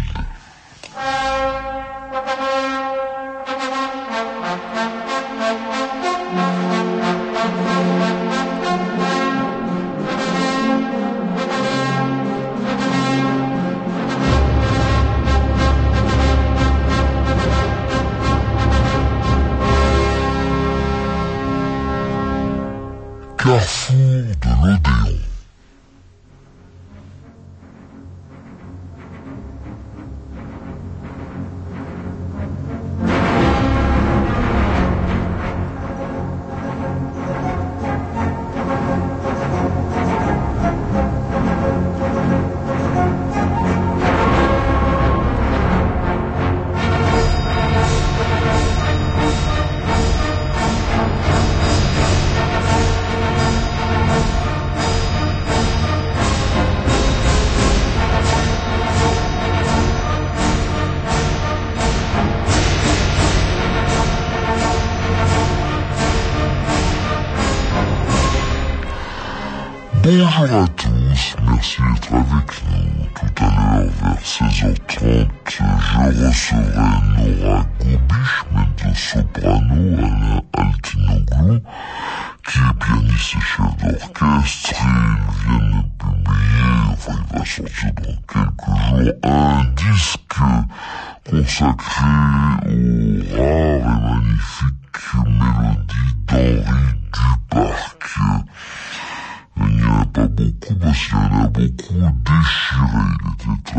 Carrefour de l'Odéon. Bonjour à tous, merci d'être avec nous. Tout à l'heure, vers seize heures trente, je recevrai Nora Gobiche, mezzo-soprano Alain Altinoglou, qui est pianiste et chef d'orchestre. Il vient de publier, enfin il va sortir dans quelques jours, un disque consacré aux rares et magnifiques mélodies d'Henri Duparc. Il n'y en a pas beaucoup, parce qu'il y en a beaucoup déchirés. Il était très difficile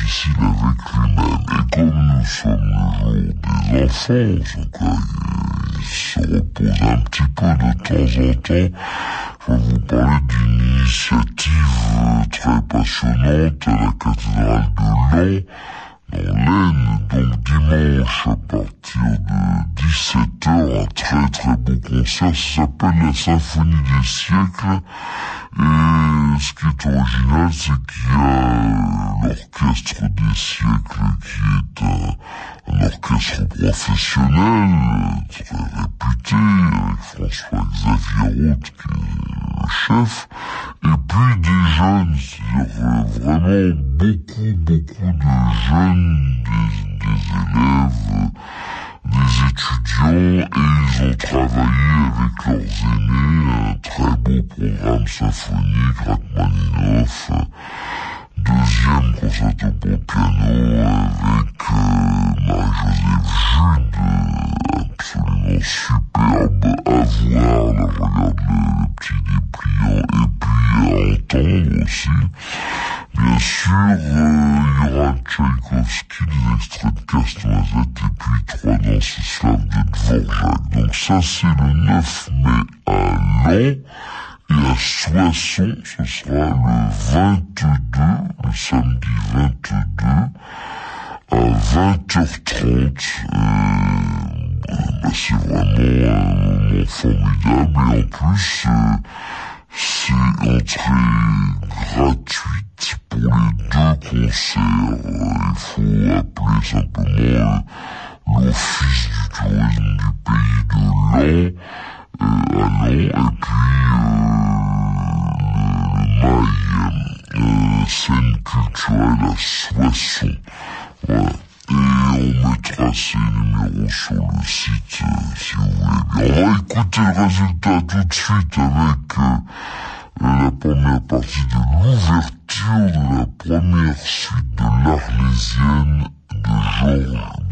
difficile avec lui-même. Et comme nous sommes le jour des enfants, donc, il se repose un petit peu de temps en temps. Je vais vous parler d'une initiative très passionnante à la cathédrale de Laon, dans l'Aisne, donc dimanche à partir de dix-sept heures, un très très beau concert, ça s'appelle la Symphonie des siècles, et ce qui est original, c'est qu'il y a l'orchestre des siècles qui est un, un orchestre professionnel, très réputé, avec François-Xavier Roth qui est le chef, et puis des jeunes, c'est-à-dire vraiment beaucoup, beaucoup de jeunes, des, des élèves, des étudiants, et ils ont travaillé avec leurs aînés un très beau programme symphonique, Rachmaninoff, deuxième concerto pour piano avec euh, Marie-Joseph Jude, absolument superbe à voir, là je regarde le, le petit dépliant, et puis à entendre aussi. Bien sûr, euh, il y aura Tchaïkovski, des extraits de Casse-Noisette, et puis trois danses slaves de Dvorak. Donc ça, c'est le neuf mai à Laon, et à Soissons, ce sera le vingt-deux, le samedi vingt-deux, à vingt heures trente. Euh, bah, c'est vraiment un moment formidable, et en plus, euh, c'est entrée gratuite pour les deux concerts. Il faut appeler simplement l'Office du tourisme du pays de Laon, euh, à Laon, et puis euh, le, le mail euh, scène culturelle à Soissons. Voilà. Et on mettra ces numéros sur le site, euh, si vous voulez bien. On va écouter le résultat tout de suite avec euh, la première partie de l'ouverture de la première suite de l'Arlésienne de Georges